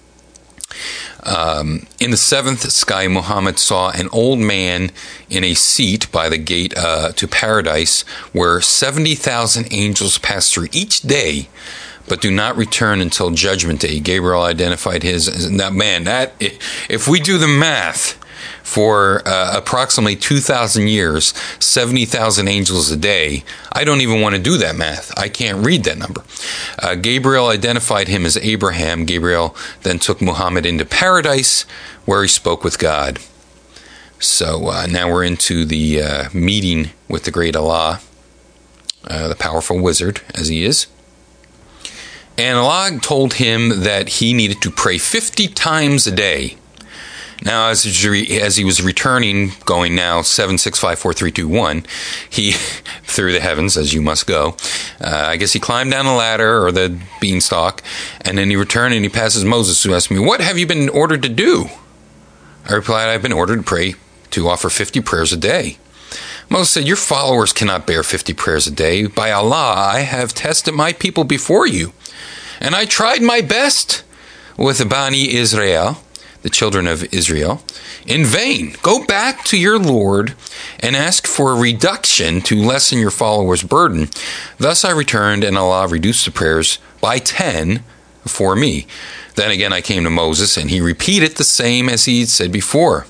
Um, in the seventh sky, Muhammad saw an old man in a seat by the gate uh, to paradise, where seventy thousand angels pass through each day, but do not return until Judgment Day. Gabriel identified his as that man. That if we do the math, for uh, approximately two thousand years, seventy thousand angels a day. I don't even want to do that math. I can't read that number. Uh, Gabriel identified him as Abraham. Gabriel then took Muhammad into paradise, where he spoke with God. So uh, now we're into the uh, meeting with the great Allah, uh, the powerful wizard, as he is. And Allah told him that he needed to pray fifty times a day. Now, as as he was returning, going now seven, six, five, four, three, two, one, he through the heavens, as you must go. Uh, I guess he climbed down the ladder or the beanstalk, and then he returned and he passes Moses, who asked me, "What have you been ordered to do?" I replied, "I've been ordered to pray to offer fifty prayers a day." Moses said, "Your followers cannot bear fifty prayers a day. By Allah, I have tested my people before you, and I tried my best with the Bani Israel, the children of Israel, in vain. Go back to your Lord and ask for a reduction to lessen your followers' burden." Thus I returned, and Allah reduced the prayers by ten for me. Then again I came to Moses, and he repeated the same as he had said before.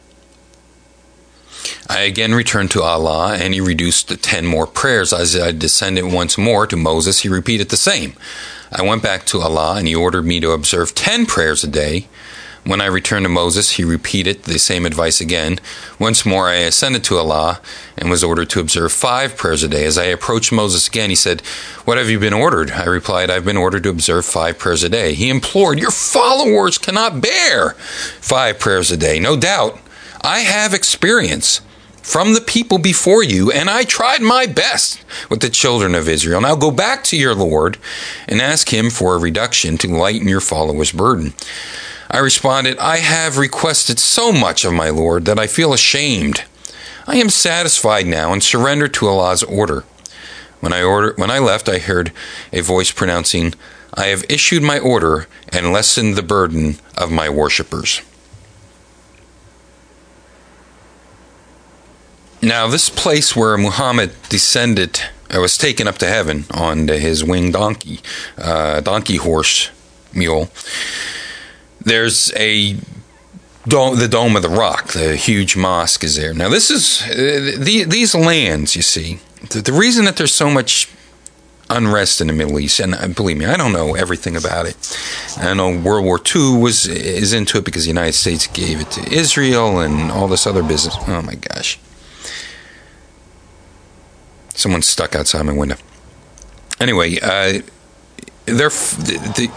I again returned to Allah, and he reduced the ten more prayers. As I descended once more to Moses, he repeated the same. I went back to Allah, and he ordered me to observe ten prayers a day. When I returned to Moses, he repeated the same advice again. Once more I ascended to Allah and was ordered to observe five prayers a day. As I approached Moses again, he said, "What have you been ordered?" I replied, "I've been ordered to observe five prayers a day." He implored, "Your followers cannot bear five prayers a day. No doubt, I have experience from the people before you, and I tried my best with the children of Israel. Now go back to your Lord and ask him for a reduction to lighten your followers' burden." I responded, "I have requested so much of my Lord that I feel ashamed. I am satisfied now and surrender to Allah's order." When I order, when I left, I heard a voice pronouncing, "I have issued my order and lessened the burden of my worshippers." Now, this place where Muhammad descended uh, was taken up to heaven on his winged donkey, uh, donkey horse mule. There's a dome, the Dome of the Rock, the huge mosque is there. Now, this is uh, the, these lands. You see, the, the reason that there's so much unrest in the Middle East, and uh, believe me, I don't know everything about it. I know World War Two was is into it because the United States gave it to Israel and all this other business. Oh my gosh. Someone's stuck outside my window. Anyway, uh, they're the, the,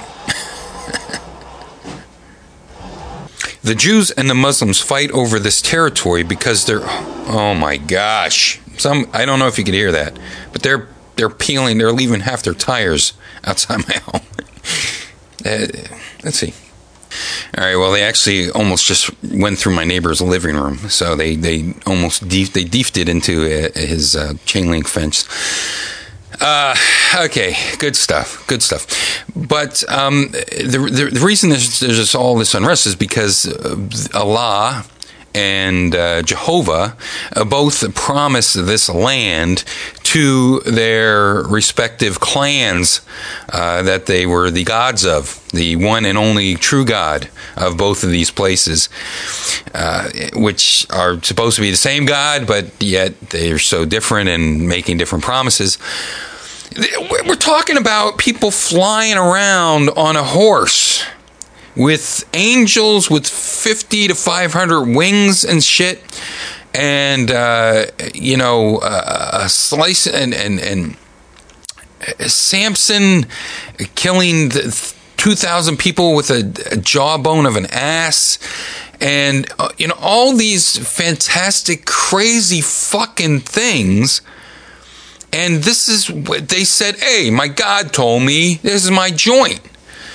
the Jews and the Muslims fight over this territory because they're, oh my gosh. Some, I don't know if you could hear that, but they're they're peeling, they're leaving half their tires outside my home. uh, let's see. All right, well, they actually almost just went through my neighbor's living room, so they, they almost deef, they deefed it into uh, his uh, chain link fence. Uh, okay, good stuff, good stuff. But um, the, the the reason there's, there's just all this unrest is because uh, Allah and uh, Jehovah uh, both promised this land to their respective clans uh, that they were the gods of, the one and only true God of both of these places, uh, which are supposed to be the same God, but yet they're so different and making different promises. We're talking about people flying around on a horse with angels with fifty to five hundred wings and shit, and uh, you know, uh, a slice and and and Samson killing two thousand people with a, a jawbone of an ass, and uh, you know, all these fantastic, crazy fucking things. And this is what they said. Hey, my God told me this is my joint.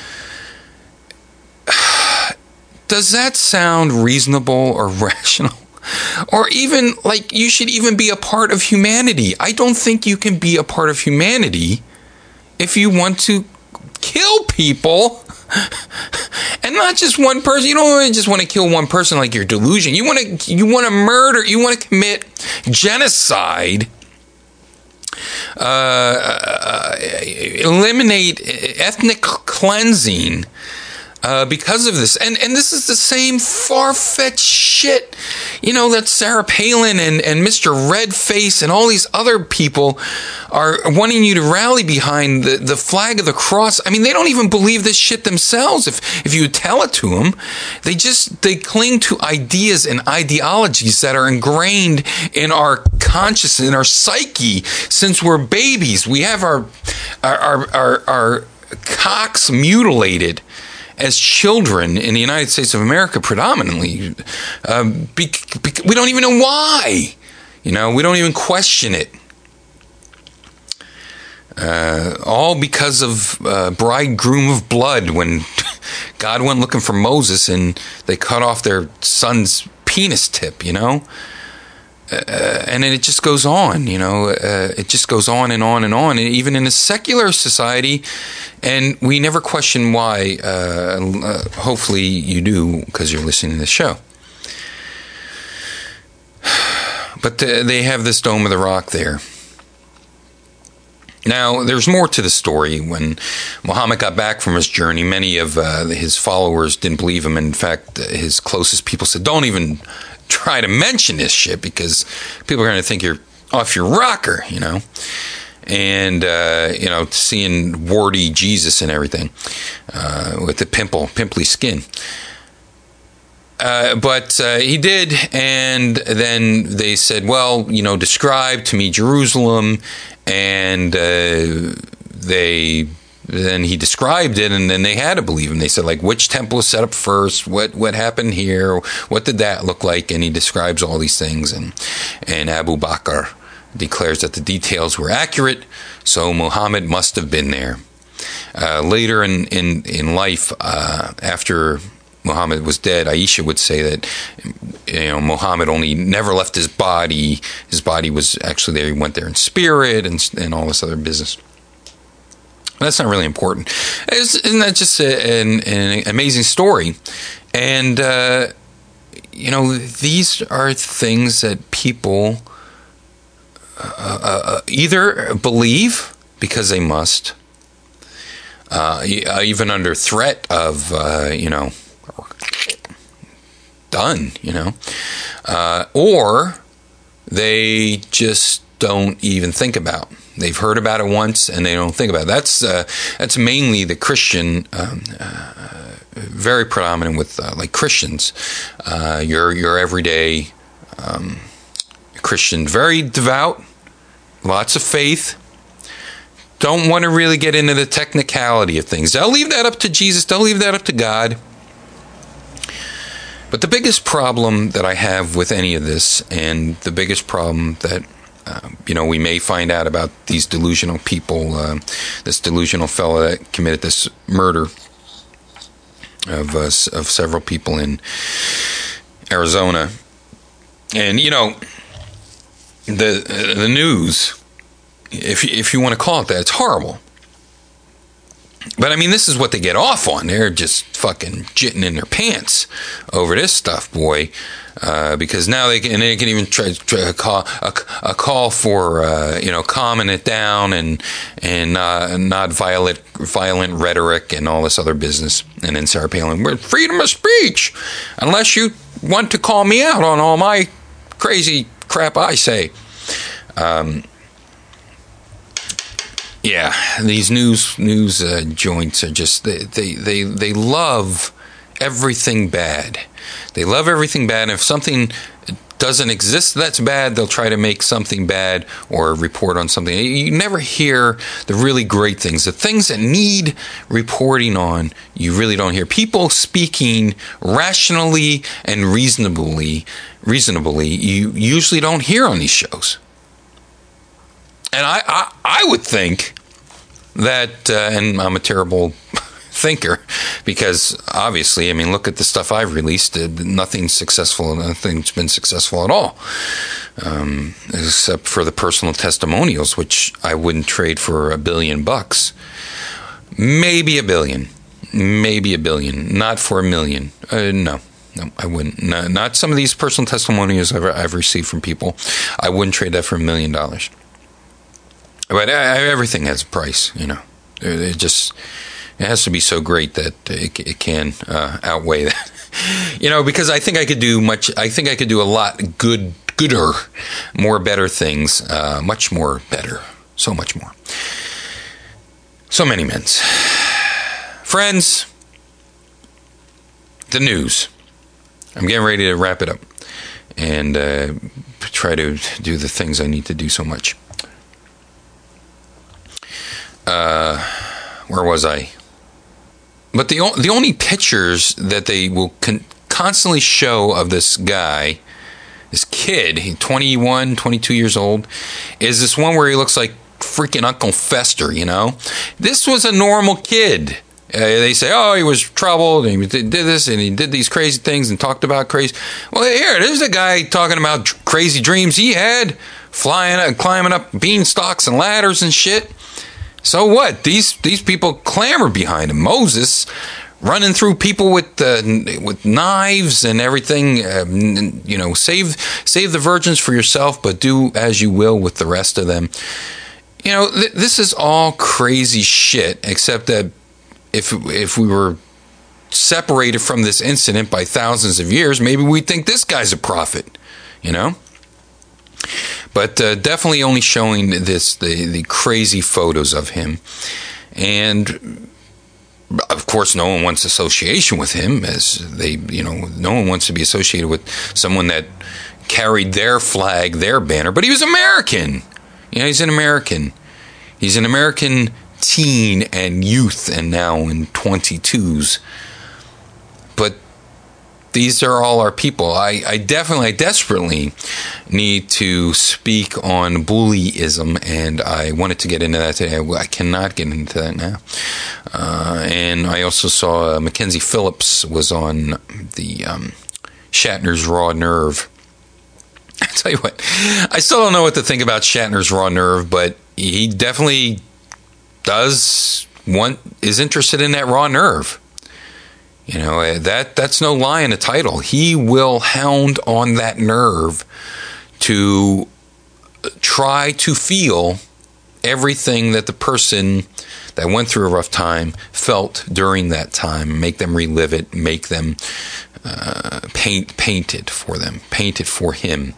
Does that sound reasonable or rational? Or even, like, you should even be a part of humanity. I don't think you can be a part of humanity if you want to kill people. And not just one person. You don't just want to kill one person like your delusion. You want to, you want to murder. You want to commit genocide. Uh, uh, eliminate ethnic cleansing uh, because of this. And and this is the same far-fetched shit, you know, that Sarah Palin and, and Mister Redface and all these other people are wanting you to rally behind the, the flag of the cross. I mean, they don't even believe this shit themselves. If if you tell it to them, they just, they cling to ideas and ideologies that are ingrained in our consciousness, in our psyche since we're babies. We have our our our, our, our cocks mutilated as children in the United States of America, predominantly. Um, be, be, we don't even know why. You know, we don't even question it. Uh, all because of uh, bridegroom of blood, when God went looking for Moses and they cut off their son's penis tip, you know? Uh, and then it just goes on, you know, uh, it just goes on and on and on, and even in a secular society, and we never question why. Uh, uh, hopefully you do, because you're listening to the show. But uh, they have this Dome of the Rock there. Now, there's more to the story. When Muhammad got back from his journey, many of uh, his followers didn't believe him. In fact, his closest people said, don't even try to mention this shit because people are going to think you're off your rocker, you know. And, uh, you know, seeing warty Jesus and everything uh, with the pimple, pimply skin. Uh, but uh, he did, and then they said, well, you know, describe to me Jerusalem, and uh, they... Then he described it, and then they had to believe him. They said, like, which temple was set up first? What what happened here? What did that look like? And he describes all these things, and and Abu Bakr declares that the details were accurate, so Muhammad must have been there. Uh, later in in in life, uh, after Muhammad was dead, Aisha would say that, you know, Muhammad only never left his body. His body was actually there. He went there in spirit, and and all this other business. That's not really important. Isn't that just a, an, an amazing story? And, uh, you know, these are things that people uh, uh, either believe because they must, uh, even under threat of, uh, you know, done, you know, uh, or they just don't even think about. They've heard about it once and they don't think about it. That's uh, that's mainly the Christian, um, uh, very predominant with uh, like Christians. Uh, your your everyday um, Christian, very devout, lots of faith. Don't want to really get into the technicality of things. They'll leave that up to Jesus. They'll leave that up to God. But the biggest problem that I have with any of this, and the biggest problem that, uh, you know, we may find out about these delusional people, uh, this delusional fellow that committed this murder of uh, of several people in Arizona. And, you know, the the news, if if you want to call it that, it's horrible. But, I mean, this is what they get off on. They're just fucking jitting in their pants over this stuff, boy. Uh, because now they can, and they can even try to call a, a call for, uh, you know, calming it down and and uh, not violent, violent rhetoric and all this other business. And then Sarah Palin, we're freedom of speech, unless you want to call me out on all my crazy crap I say. Um Yeah, these news news uh, joints are just they, they they they love everything bad. They love everything bad. And if something doesn't exist that's bad, they'll try to make something bad or report on something. You never hear the really great things, the things that need reporting on. You really don't hear people speaking rationally and reasonably. Reasonably, you usually don't hear on these shows. And I, I, I would think that, uh, and I'm a terrible thinker, because obviously, I mean, look at the stuff I've released. Uh, nothing's successful. Nothing's been successful at all, um, except for the personal testimonials, which I wouldn't trade for a billion bucks. Maybe a billion. Maybe a billion. Not for a million. Uh, no. No, I wouldn't. No, not some of these personal testimonials I've, I've received from people. I wouldn't trade that for a million dollars. But everything has a price, you know. It just it has to be so great that it, it can uh, outweigh that, you know. Because I think I could do much. I think I could do a lot good, gooder, more better things, uh, much more better, so much more. So many men's friends. The news. I'm getting ready to wrap it up and uh, try to do the things I need to do so much. Uh, where was I? But the the only pictures that they will con- constantly show of this guy, this kid, he's twenty-one, twenty-two years old, is this one where he looks like freaking Uncle Fester, you know? This was a normal kid. Uh, they say, oh, he was troubled, and he did this, and he did these crazy things, and talked about crazy. Well, here, there's a guy talking about crazy dreams he had, flying and climbing up beanstalks and ladders and shit. So what? These these people clamor behind him. Moses running through people with uh, with knives and everything. Uh, you know, save save the virgins for yourself, but do as you will with the rest of them. You know, th- this is all crazy shit, except that if if we were separated from this incident by thousands of years, maybe we'd think this guy's a prophet, you know? But uh, definitely only showing this the, the crazy photos of him. And, of course, no one wants association with him, as they, you know, no one wants to be associated with someone that carried their flag, their banner. But he was American. You know, he's an American. He's an American teen and youth, and now in twenty-twos. But these are all our people. I, I definitely, I desperately need to speak on bullyism, and I wanted to get into that today. I cannot get into that now. Uh, and I also saw uh, Mackenzie Phillips was on the um, Shatner's Raw Nerve. I tell you what, I still don't know what to think about Shatner's Raw Nerve, but he definitely does want, is interested in that raw nerve. You know, that that's no lie in the title. He will hound on that nerve to try to feel everything that the person that went through a rough time felt during that time, make them relive it, make them uh, paint paint it for them, paint it for him.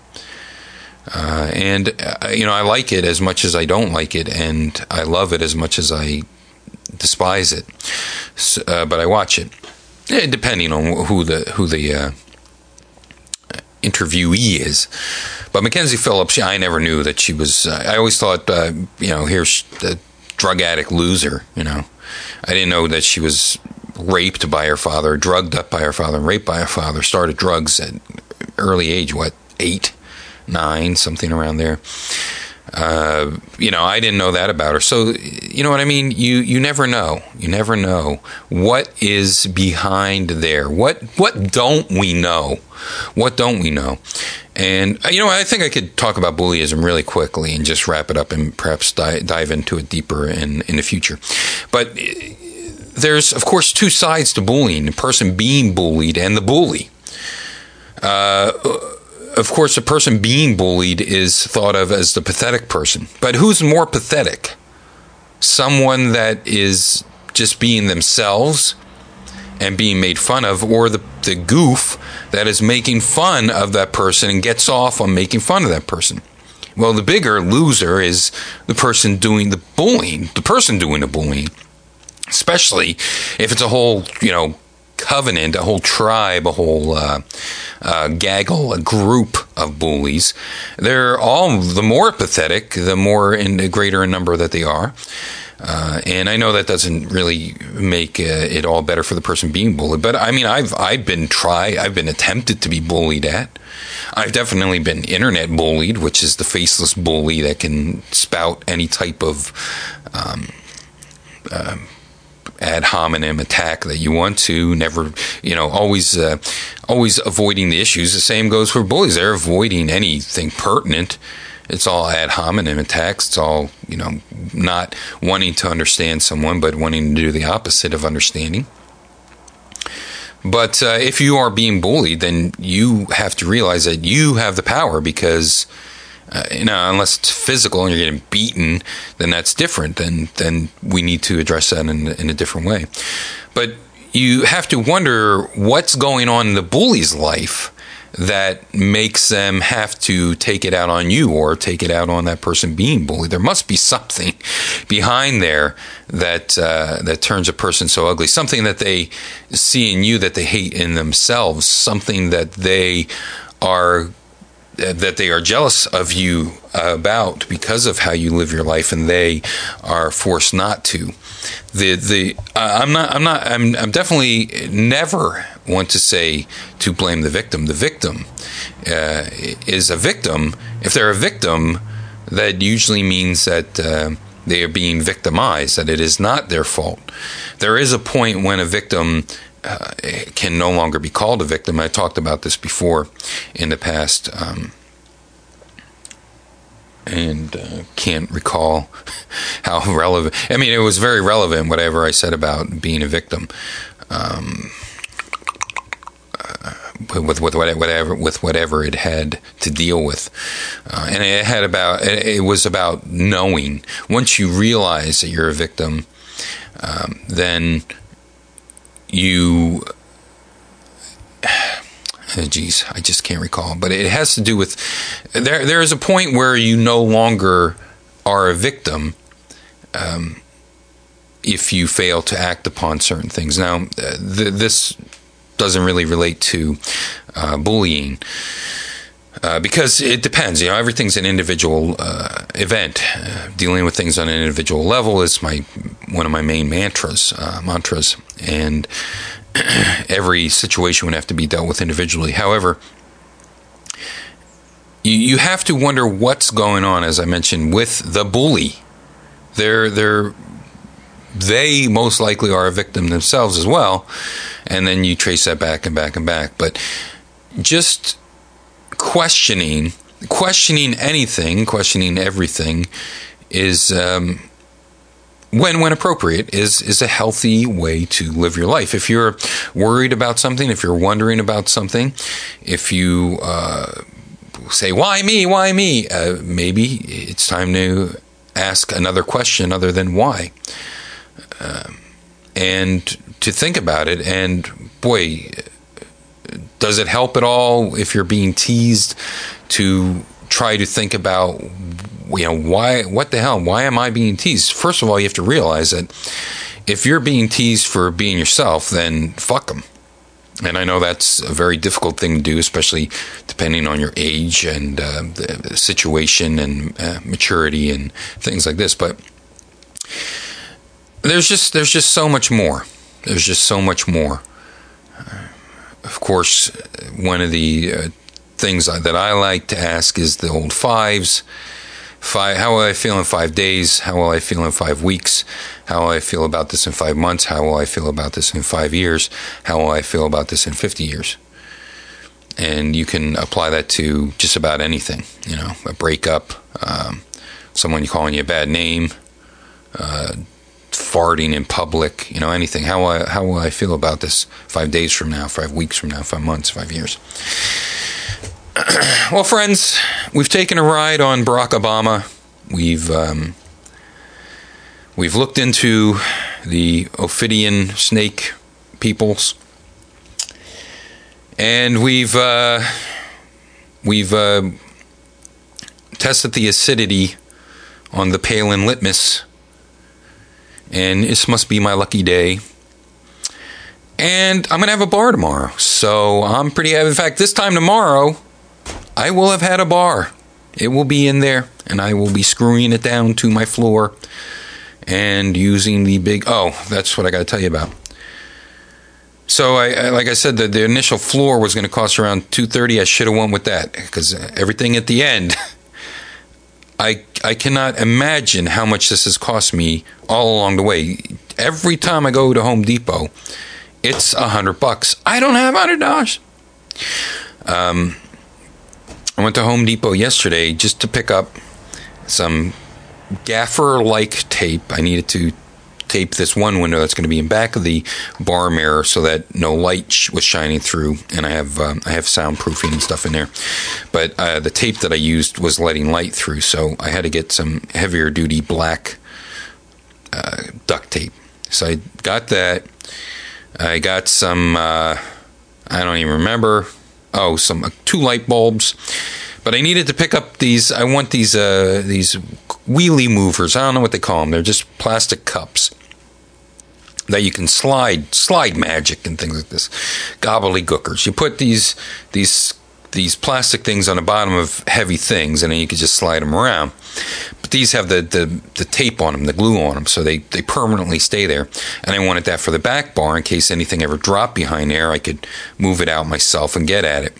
Uh, and, uh, you know, I like it as much as I don't like it, and I love it as much as I despise it. So, uh, but I watch it, eh, depending on who the who the uh, interviewee is. But Mackenzie Phillips, yeah, I never knew that she was. Uh, I always thought, uh, you know, here's the drug addict loser. You know, I didn't know that she was raped by her father, drugged up by her father, and raped by her father. Started drugs at early age. What, eight? Nine, something around there. Uh, you know, I didn't know that about her. So, you know what I mean? You you never know. You never know what is behind there. What what don't we know? What don't we know? And, you know, I think I could talk about bullyism really quickly and just wrap it up and perhaps dive, dive into it deeper in, in the future. But there's, of course, two sides to bullying, the person being bullied and the bully. Uh Of course, the person being bullied is thought of as the pathetic person. But who's more pathetic? Someone that is just being themselves and being made fun of, or the, the goof that is making fun of that person and gets off on making fun of that person? Well, the bigger loser is the person doing the bullying, the person doing the bullying, especially if it's a whole, you know, covenant, a whole tribe, a whole uh, uh, gaggle, a group of bullies. They're all the more pathetic, the more in the greater in number that they are. Uh, and I know that doesn't really make uh, it all better for the person being bullied. But I mean, I've I've been tried, I've been attempted to be bullied at. I've definitely been internet bullied, which is the faceless bully that can spout any type of um, uh, ad hominem attack that you want to, never, you know, always uh, always avoiding the issues. The same goes for bullies. They're avoiding anything pertinent. It's all ad hominem attacks. It's all, you know, not wanting to understand someone, but wanting to do the opposite of understanding. But uh, if you are being bullied, then you have to realize that you have the power, because Uh, you know, unless it's physical and you're getting beaten, then that's different. Then, then we need to address that in, in a different way. But you have to wonder what's going on in the bully's life that makes them have to take it out on you or take it out on that person being bullied. There must be something behind there that uh, that turns a person so ugly. Something that they see in you that they hate in themselves. Something that they are. that they are jealous of you about because of how you live your life, and they are forced not to. The the uh, I'm not I'm not I'm I'm definitely never want to say to blame the victim. The victim uh, is a victim. If they're a victim, that usually means that uh, they are being victimized. That it is not their fault. There is a point when a victim Uh, can no longer be called a victim. I talked about this before in the past, um, and uh, can't recall how relevant. I mean, it was very relevant, whatever I said about being a victim, um, uh, with, with whatever with whatever it had to deal with, uh, and it had about it was about knowing. Once you realize that you're a victim, um, then you, oh geez, I just can't recall, but it has to do with, there. There is a point where you no longer are a victim um, if you fail to act upon certain things. Now, uh, th- this doesn't really relate to uh, bullying. Uh, because it depends, you know, everything's an individual uh, event. Uh, dealing with things on an individual level is my one of my main mantras, uh, mantras, and every situation would have to be dealt with individually. However, you, you have to wonder what's going on, as I mentioned, with the bully. They're they're they most likely are a victim themselves as well, and then you trace that back and back and back. But just questioning, questioning anything, questioning everything is, um, when when appropriate, is is a healthy way to live your life. If you're worried about something, if you're wondering about something, if you uh, say, why me, why me? Uh, maybe it's time to ask another question other than why. Um, and to think about it, and boy, does it help at all if you're being teased to try to think about, you know, why, what the hell, why am I being teased? First of all, you have to realize that if you're being teased for being yourself, then fuck them. And I know that's a very difficult thing to do, especially depending on your age and uh, the situation and uh, maturity and things like this. But there's just there's just so much more. There's just so much more. Uh, of course, one of the uh, things that I like to ask is the old fives. Five, how will I feel in five days? How will I feel in five weeks? How will I feel about this in five months? How will I feel about this in five years? How will I feel about this in fifty years? And you can apply that to just about anything. You know, a breakup, um, someone calling you a bad name, uh, farting in public, you know, anything. How will I, how will I feel about this five days from now, five weeks from now, five months, five years? Well, friends, we've taken a ride on Barack Obama. We've um, we've looked into the Ophidian snake peoples, and we've uh, we've uh, tested the acidity on the Palin litmus, and this must be my lucky day. And I'm gonna have a bar tomorrow, so I'm pretty. In fact, this time tomorrow, I will have had a bar. It will be in there, and I will be screwing it down to my floor and using the big... Oh, that's what I got to tell you about. So, I, I like I said, the, the initial floor was going to cost around two hundred thirty dollars. I should have went with that, because everything at the end, I I cannot imagine how much this has cost me all along the way. Every time I go to Home Depot, it's a hundred bucks. I don't have a hundred dollars. Um... I went to Home Depot yesterday just to pick up some gaffer-like tape. I needed to tape this one window that's going to be in back of the bar mirror so that no light sh- was shining through, and I have um, I have soundproofing and stuff in there. But uh, the tape that I used was letting light through, so I had to get some heavier-duty black uh, duct tape. So I got that. I got some, uh, I don't even remember... Oh, some uh, two light bulbs, but I needed to pick up these. I want these uh, these wheelie movers. I don't know what they call them. They're just plastic cups that you can slide, slide magic and things like this. Gobbledygookers. You put these these these plastic things on the bottom of heavy things, and then you can just slide them around. But these have the, the, the tape on them, the glue on them, so they, they permanently stay there. And I wanted that for the back bar in case anything ever dropped behind there. I could move it out myself and get at it.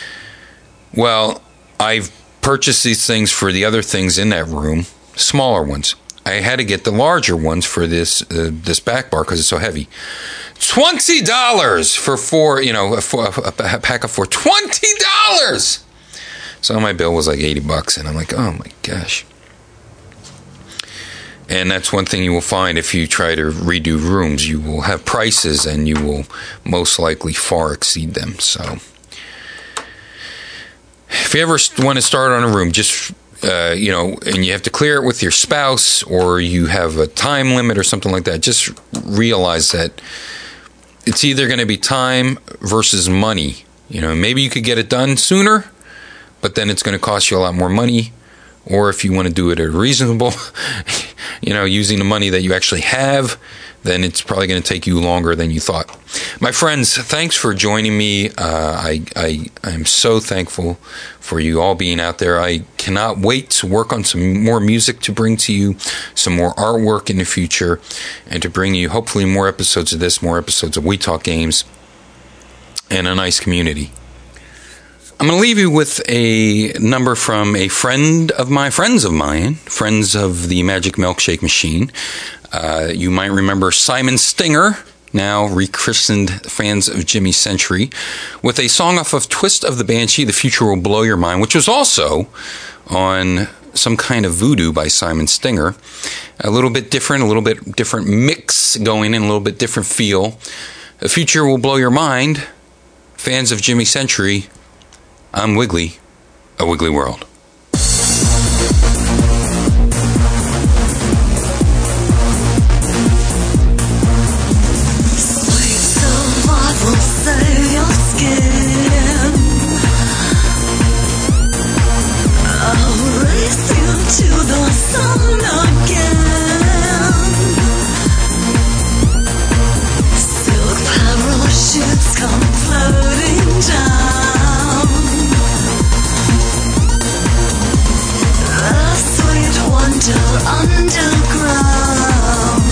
Well, I've purchased these things for the other things in that room, smaller ones. I had to get the larger ones for this uh, this back bar because it's so heavy. Twenty dollars for four, you know, a, four, a pack of four. Twenty dollars. So my bill was like eighty bucks, and I'm like, oh my gosh. And that's one thing you will find if you try to redo rooms. You will have prices, and you will most likely far exceed them. So, if you ever want to start on a room, just Uh, you know, and you have to clear it with your spouse, or you have a time limit or something like that, just realize that it's either going to be time versus money. You know, maybe you could get it done sooner, but then it's going to cost you a lot more money. Or if you want to do it at a reasonable, you know, using the money that you actually have, then it's probably going to take you longer than you thought. My friends, thanks for joining me. Uh, I, I, I'm so thankful for you all being out there. I cannot wait to work on some more music to bring to you, some more artwork in the future, and to bring you hopefully more episodes of this, more episodes of We Talk Games, and a nice community. I'm going to leave you with a number from a friend of my friends of mine, friends of the Magic Milkshake Machine. Uh, you might remember Simon Stinger, now rechristened fans of Jimmy Century, with a song off of Twist of the Banshee, The Future Will Blow Your Mind, which was also on Some Kind of Voodoo by Simon Stinger. A little bit different, a little bit different mix going in, a little bit different feel. The Future Will Blow Your Mind. Fans of Jimmy Century, I'm Wiggly. A Wiggly World. Sweet survival, say your skin. I'll race you to the sun again. Silk parachutes come floating down. A sweet wonder underground.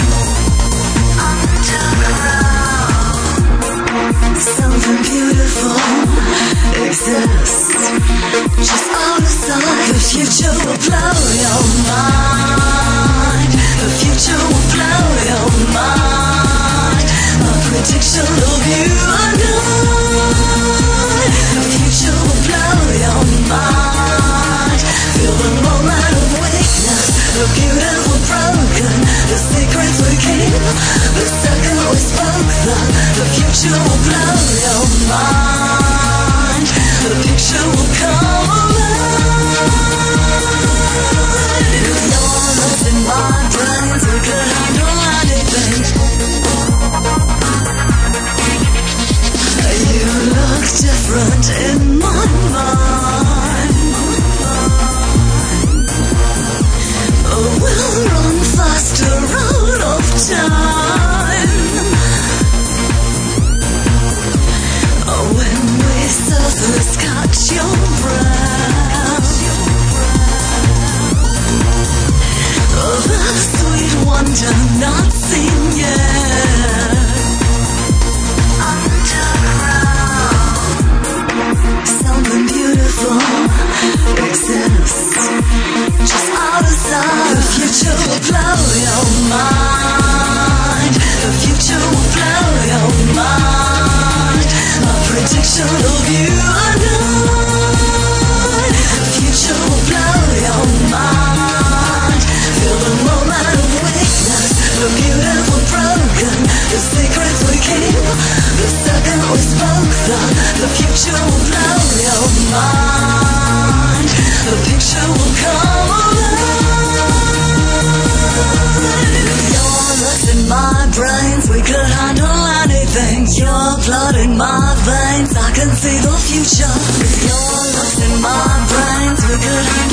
Underground. Something beautiful exists just outside. The future will blow your mind. The future will blow your mind. A prediction of you and I. The future will blow your mind. Feel the moment of weakness, the beautiful broken, the secrets we keep. The second we spoke them, the future will blow your mind. The picture will come alive. If you're lost in my brains, we could handle anything. You look different in my mind. Oh, we'll run faster out of time. Oh, when we surface, catch your breath. Oh, the sweet wonder not seen yet. Underground. Something beautiful exists just outside. The future will blow your mind. The future will blow your mind. A prediction of you and I. The future will blow your mind. Feel the moment of weakness, the beautiful broken, the secrets we keep. The second we spoke them, the future will blow your mind. The picture will come alive. If you're lost in my brains, we could handle anything. Your blood in my veins, I can see the future. If you're lost in my brains, we could handle